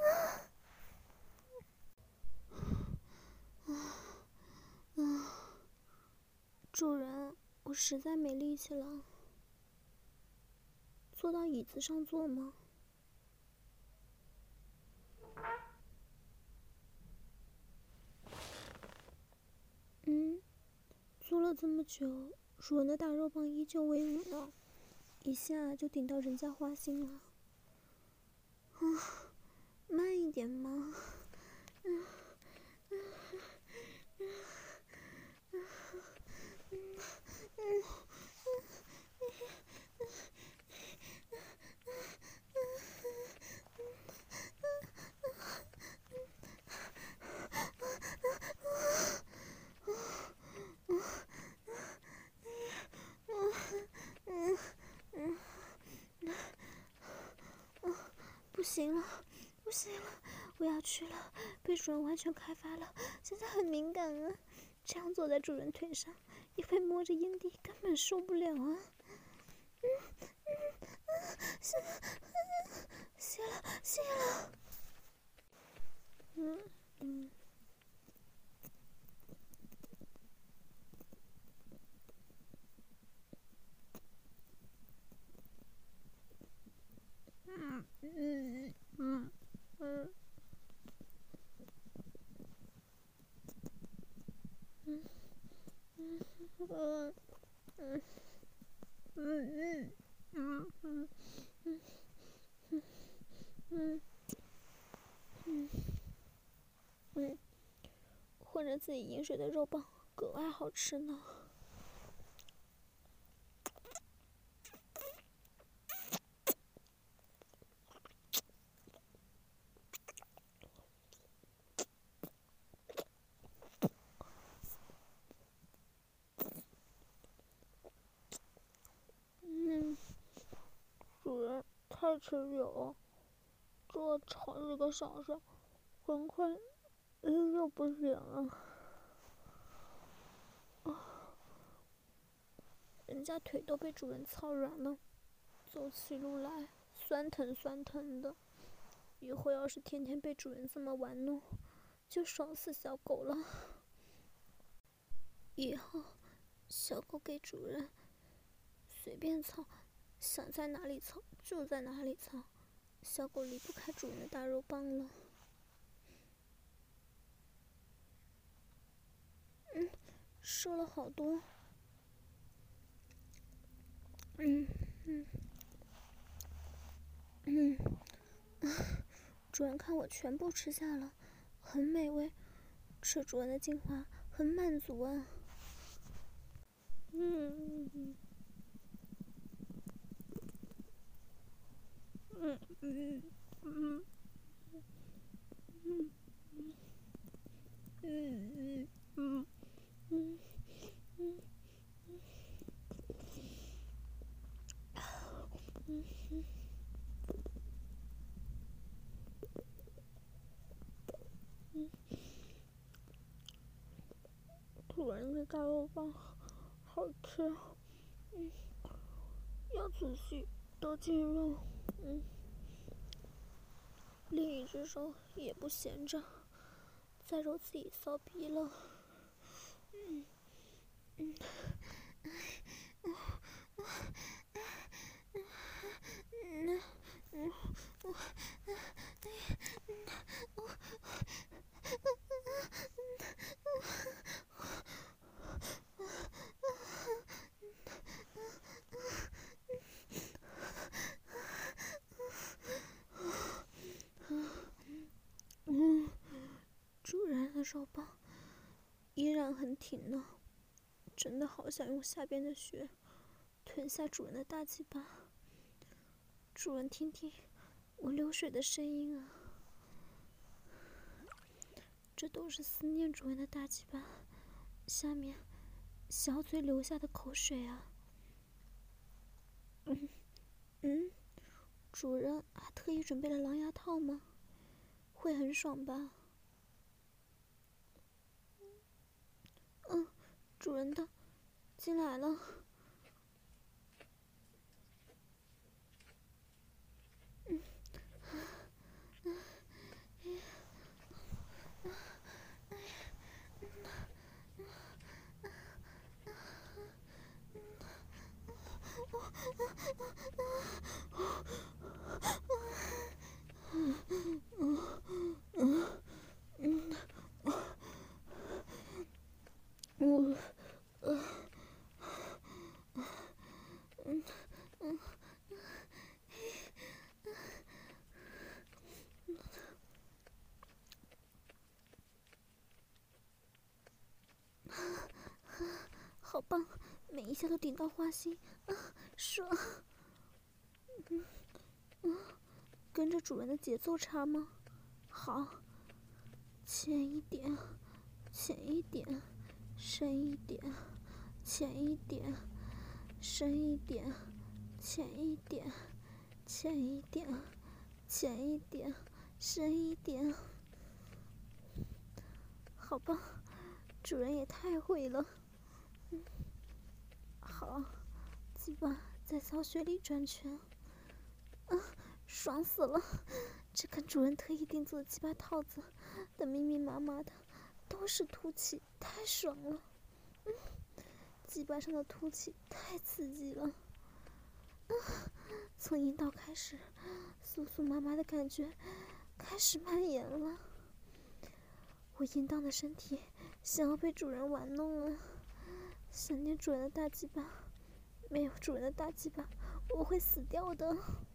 嗯嗯，主人，我实在没力气了，坐到椅子上坐吗？嗯，坐了这么久，主人的大肉棒依旧威武呢，一下就顶到人家花心了。啊，慢一点嘛。嗯嗯嗯嗯嗯嗯不行了，不行了，我要去了，被主人完全开发了，现在很敏感啊，这样坐在主人腿上，一会摸着阴蒂根本受不了啊。嗯嗯嗯，谢了，谢了，谢了。嗯嗯。嗯嗯嗯嗯嗯嗯嗯嗯嗯嗯嗯嗯嗯嗯嗯，混着自己饮水的肉棒格外好吃呢。嗯，主人太吃油，这炒一个小时，很快又不行了。啊，人家腿都被主人操软了，走起路来酸疼酸疼的。以后要是天天被主人这么玩弄，就爽死小狗了。以后小狗给主人随便操，想在哪里操就在哪里操，小狗离不开主人的大肉棒了。嗯，瘦了好多。嗯嗯嗯，主人看我全部吃下了，很美味，吃主人的精华很满足啊。嗯嗯嗯嗯嗯嗯嗯嗯嗯嗯嗯嗯嗯。主人的大肉棒好吃，嗯，要仔细多进肉，嗯，另一只手也不闲着，在揉自己骚逼了，嗯嗯， 嗯嗯嗯嗯嗯，主人的手棒依然很挺呢，真的好想用下边的血吞下主人的大鸡巴。主人，听听我流水的声音啊，这都是思念主人的大鸡巴下面小嘴流下的口水啊。嗯嗯，主人还特意准备了狼牙套吗？会很爽吧？嗯，主人的进来了。嗯嗯嗯嗯我呃嗯嗯好棒，每一下都顶到花心啊，爽！嗯嗯，跟着主人的节奏差吗？好，浅一点，浅一点，深一点，浅一点，深一点，浅一点，浅一点，浅一点，深一点。好吧，主人也太会了。嗯，好，鸡巴在骚穴里转圈。啊，爽死了！这跟主人特意定做的鸡巴套子的密密麻麻的都是凸起，太爽了。嗯，鸡巴上的凸起太刺激了。啊，从阴道开始，酥酥麻麻的感觉开始蔓延了。我淫荡的身体想要被主人玩弄了，想念主人的大鸡巴，没有主人的大鸡巴，我会死掉的。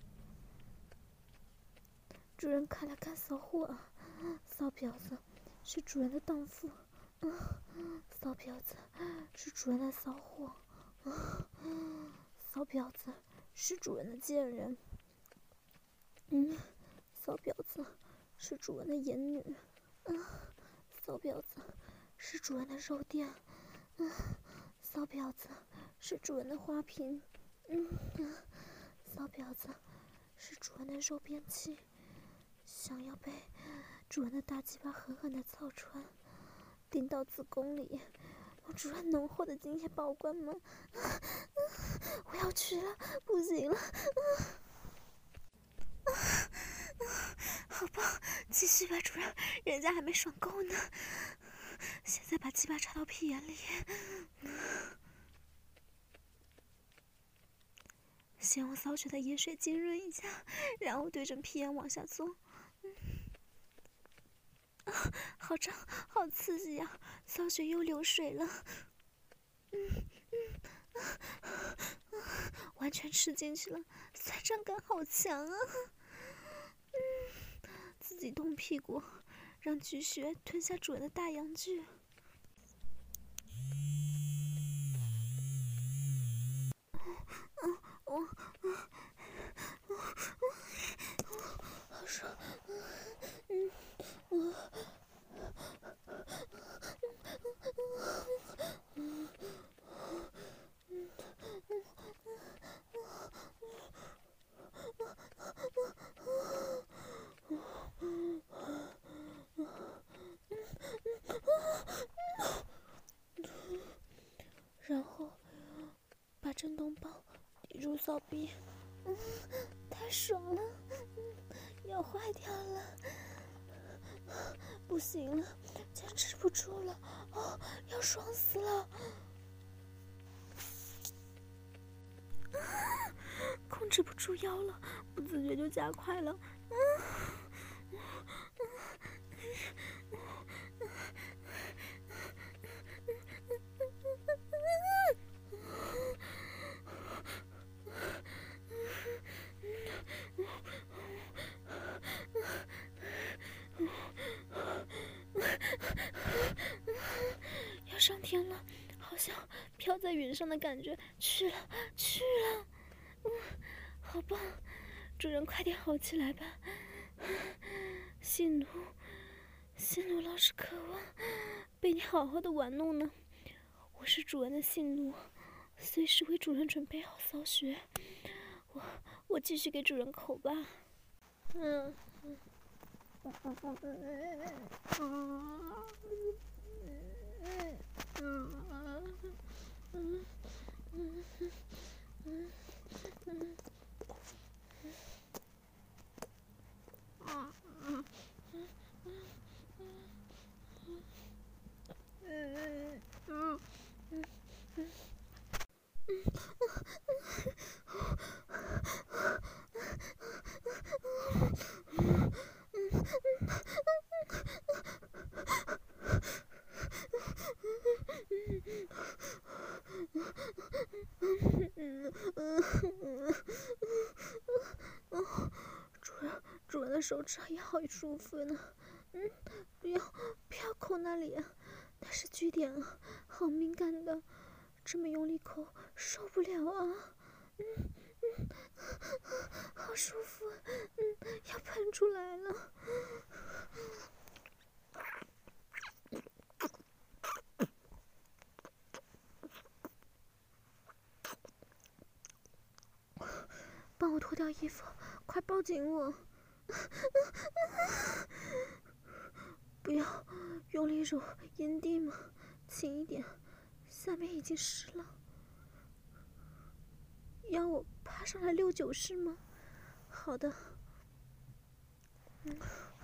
主人看了看骚货啊，骚婊子是主人的荡妇，嗯，骚婊子是主人的骚货，嗯，骚婊子是主人的贱人，嗯，骚婊子是主人的淫女，嗯，骚婊子是主人的肉垫，嗯，骚婊子是主人的花瓶，嗯，骚婊子是主人的肉便器。想要被主人的大鸡巴狠狠地操穿，顶到子宫里，我主人浓厚的经验宝冠们，啊啊，我要去了，不行了，啊啊，好棒，继续吧，主人，人家还没爽够呢，现在把鸡巴插到屁眼里，先用骚穴的盐水浸润一下，然后对准屁眼往下做。啊，好胀，好刺激呀！骚穴又流水了，嗯嗯，啊啊，完全吃进去了，酸胀感好强啊！嗯，自己动屁股，让巨穴吞下主人的大阳具。嗯，我，嗯，嗯，好爽，嗯，我。然后把震动棒抵入骚逼，嗯，太爽了，嗯，要坏掉了，不行了，坚持不住了，哦，要爽死了！啊，控控制不住腰了，不自觉就加快了。嗯要上天了，好像飘在云上的感觉，去了，去了。嗯，好棒，主人快点好起来吧。性奴，性奴老是渴望被你好好的玩弄呢。我是主人的性奴，随时为主人准备好骚穴。我我继续给主人口吧。嗯嗯嗯嗯嗯嗯嗯嗯嗯。主人，主人的手指也好舒服呢。嗯，不要，不要抠那里啊，那是据点啊，好敏感的，这么用力抠受不了啊。嗯嗯，好舒服，嗯，要喷出来了。帮我脱掉衣服，快抱紧我！不要用力揉阴蒂嘛，轻一点，下面已经湿了。要我爬上来六九是吗？好的。嗯。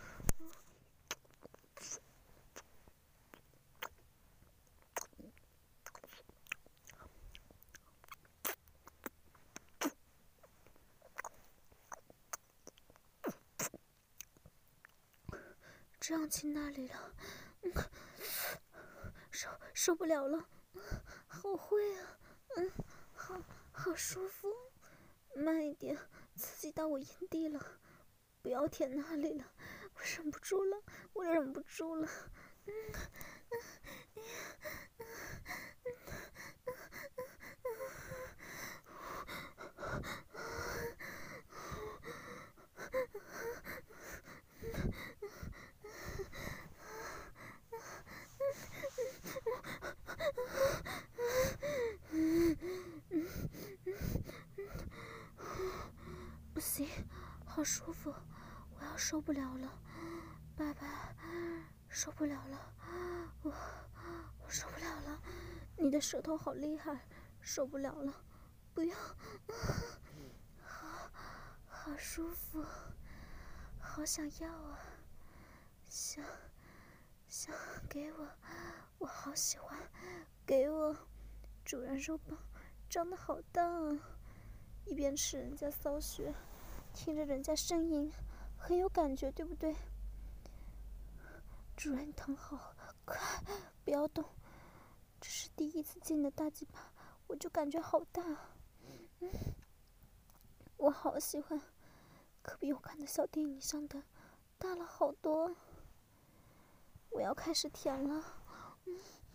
这样亲那里了，嗯，受受不了了，好会啊，嗯，好好舒服，慢一点，刺激到我阴蒂了，不要舔那里了，我忍不住了，我忍不住了，嗯嗯嗯嗯嗯不行，好舒服，我要受不了了，爸爸，受不了了，我我受不了了，你的舌头好厉害，受不了了，不要，好，好舒服，好想要啊，想想给我，我好喜欢，给我，主人肉棒长得好大啊，一边吃人家骚穴，听着人家声音，很有感觉，对不对？主人疼好，快不要动，这是第一次进的大鸡巴，我就感觉好大，嗯，我好喜欢，可比我看的小电影上的大了好多。我要开始舔了，嗯。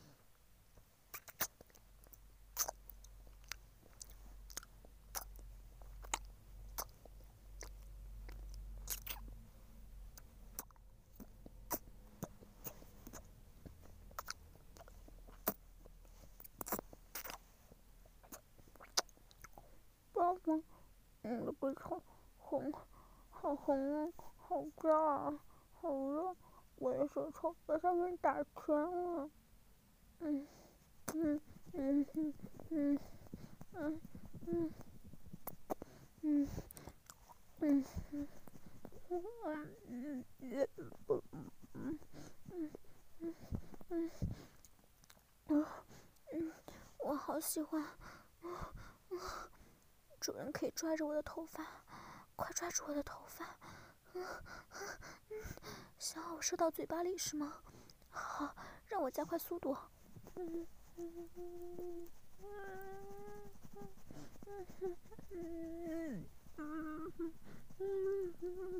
爸爸，你的鼻孔红，好红啊，好大啊，好热，我的舌头在上面打圈了。嗯嗯嗯嗯嗯嗯嗯嗯嗯嗯嗯嗯嗯嗯嗯嗯，我好喜欢， 主人可以抓着我的头发，快抓住我的头发！嗯嗯，想要我射到嘴巴里是吗？好，让我加快速度。嗯嗯嗯嗯嗯嗯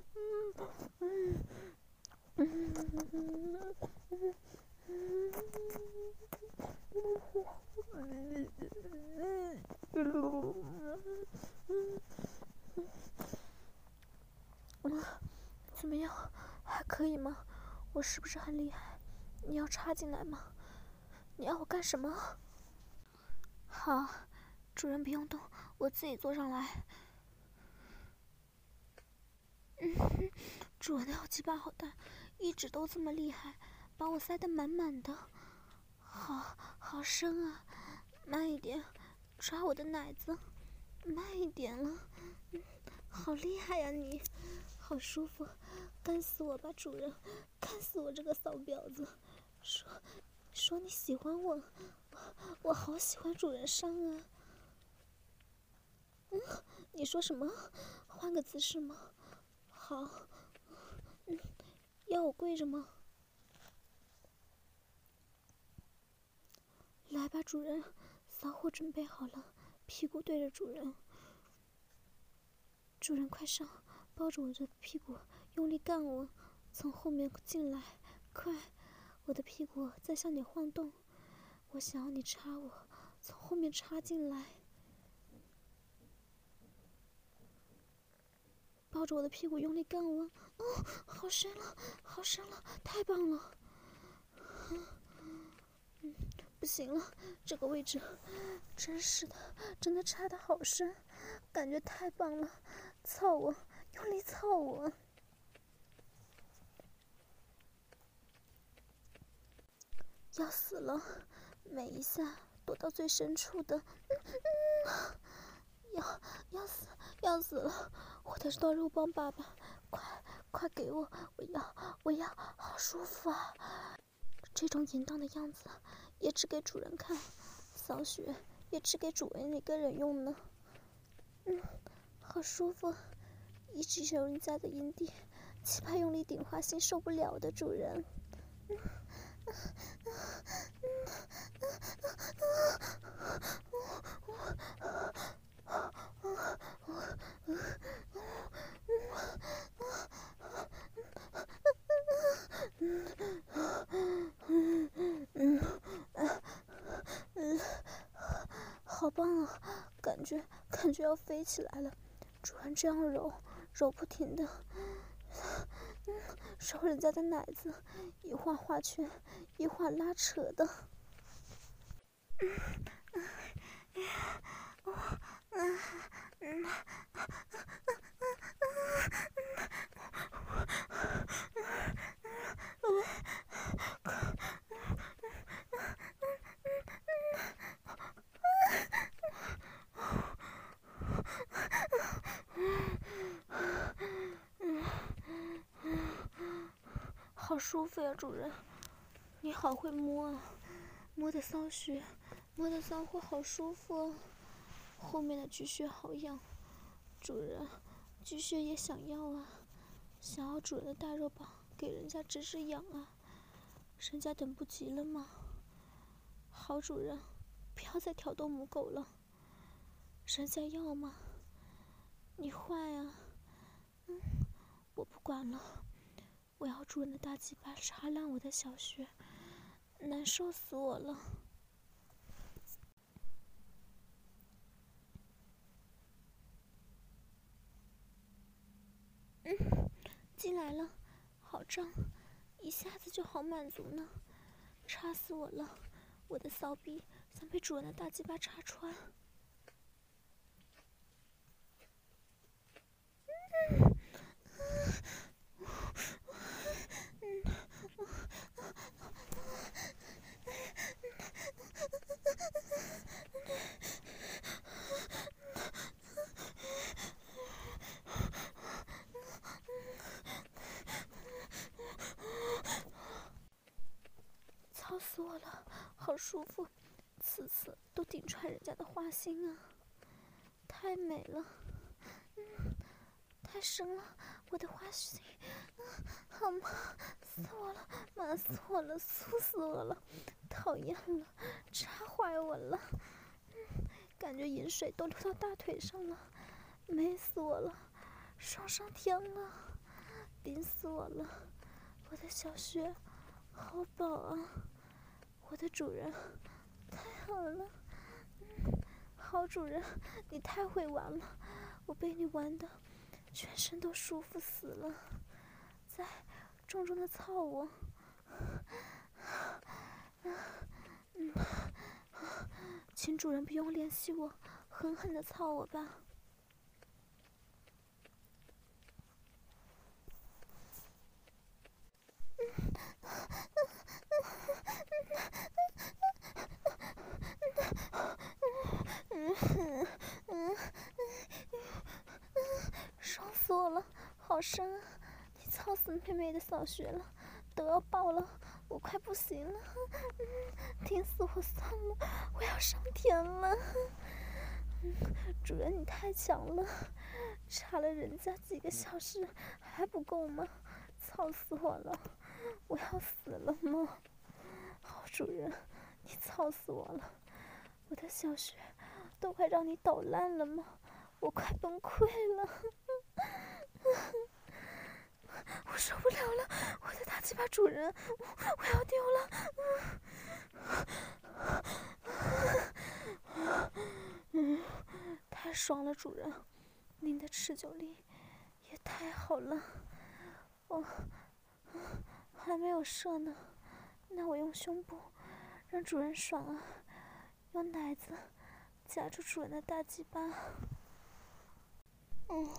怎么样，还可以吗？我是不是很厉害？你要插进来吗？你要我干什么？好，主人不用动，我自己坐上来。嗯，主人的好鸡巴好大，一直都这么厉害，把我塞得满满的。好好深啊，慢一点，抓我的奶子，慢一点了。嗯，好厉害呀你，好舒服，干死我吧主人，干死我这个骚婊子！说说你喜欢我，我我好喜欢主人上啊。嗯，你说什么？换个姿势吗？好。嗯，要我跪着吗？来吧，主人，骚货准备好了，屁股对着主人。主人快上，抱着我的屁股，用力干我，从后面进来，快！我的屁股在向你晃动，我想要你插我，从后面插进来。抱着我的屁股用力干我，哦，好深了，好深了，太棒了！嗯，不行了，这个位置，真是的，真的插得好深，感觉太棒了，操我，用力操我！要死了，每一下躲到最深处的，嗯嗯，要要死要死了！我的大肉棒爸爸，快快给我！我要我要，好舒服啊！这种淫荡的样子，也只给主人看，骚穴也只给主人一个人用呢。嗯，好舒服，一直有人家的阴蒂，气派用力顶花心受不了的主人。嗯好棒啊，感觉感觉要飞起来了。主人这样揉揉不停的，揉人家的奶子，一会儿画圈，一会儿拉扯的。好舒服呀，主人，你好会摸啊，摸的骚穴，摸的骚货好舒服啊。后面的巨穴好痒，主人，巨穴也想要啊，想要主人的大肉棒给人家治治痒啊，人家等不及了吗？好主人，不要再挑逗母狗了，人家要吗？你坏啊！嗯，我不管了。我要主人的大鸡巴插烂我的小穴，难受死我了。嗯，进来了，好胀，一下子就好满足呢，插死我了！我的骚逼想被主人的大鸡巴插穿。嗯操死我了，好舒服，次次都顶穿人家的花心啊，太太美了，嗯，太深了，我的花心，嗯，好麻死我了，麻死我了，酥死我了，讨厌了，插坏我了，嗯，感觉饮水都流到大腿上了，美死我了，爽上天了，冰死我了，我的小穴好饱啊，我的主人太好了，嗯，好主人，你太会玩了，我被你玩的全身都舒服死了，再重重的操我，嗯，请主人不用怜惜我，狠狠的操我吧。爽死我了，好深啊！你操死妹妹的小穴了，都要爆了，我快不行了，嗯，听死我算了，我要上天了。嗯，主人你太强了，插了人家几个小时还不够吗？操死我了，我要死了吗？好主人，你操死我了，我的小穴都快让你捣烂了吗？我快崩溃了，我受不了了，我的大鸡巴主人，我我要丢了，嗯，太爽了，主人，您的持久力也太好了，我还没有射呢，那我用胸部让主人爽啊，用奶子夹住主人的大鸡巴，嗯。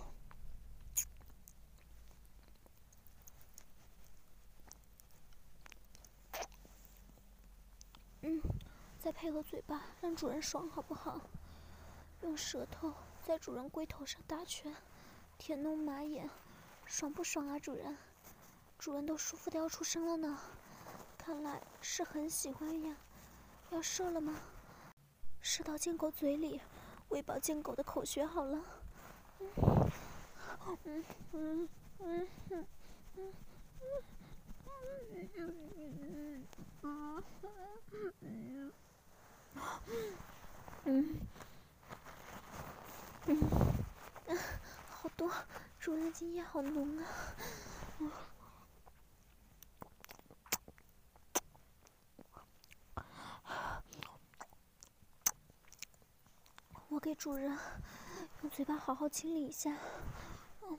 嗯，再配合嘴巴让主人爽好不好？用舌头在主人龟头上打拳，舔弄马眼，爽不爽啊主人？主人都舒服的要出声了呢，看来是很喜欢呀。要射了吗？射到贱狗嘴里，喂饱贱狗的口穴好了。嗯嗯嗯嗯嗯嗯嗯嗯嗯嗯嗯，啊，好多，主人的精液好浓啊！嗯，我给主人用嘴巴好好清理一下。嗯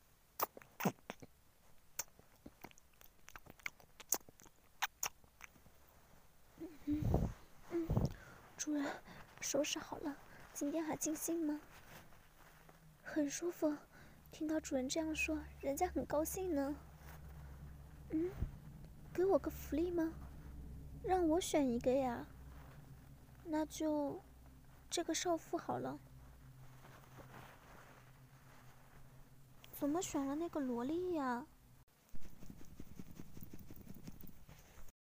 嗯嗯，主人，收拾好了，今天还尽兴吗？很舒服，听到主人这样说，人家很高兴呢。嗯，给我个福利吗？让我选一个呀。那就这个少妇好了。怎么选了那个萝莉呀？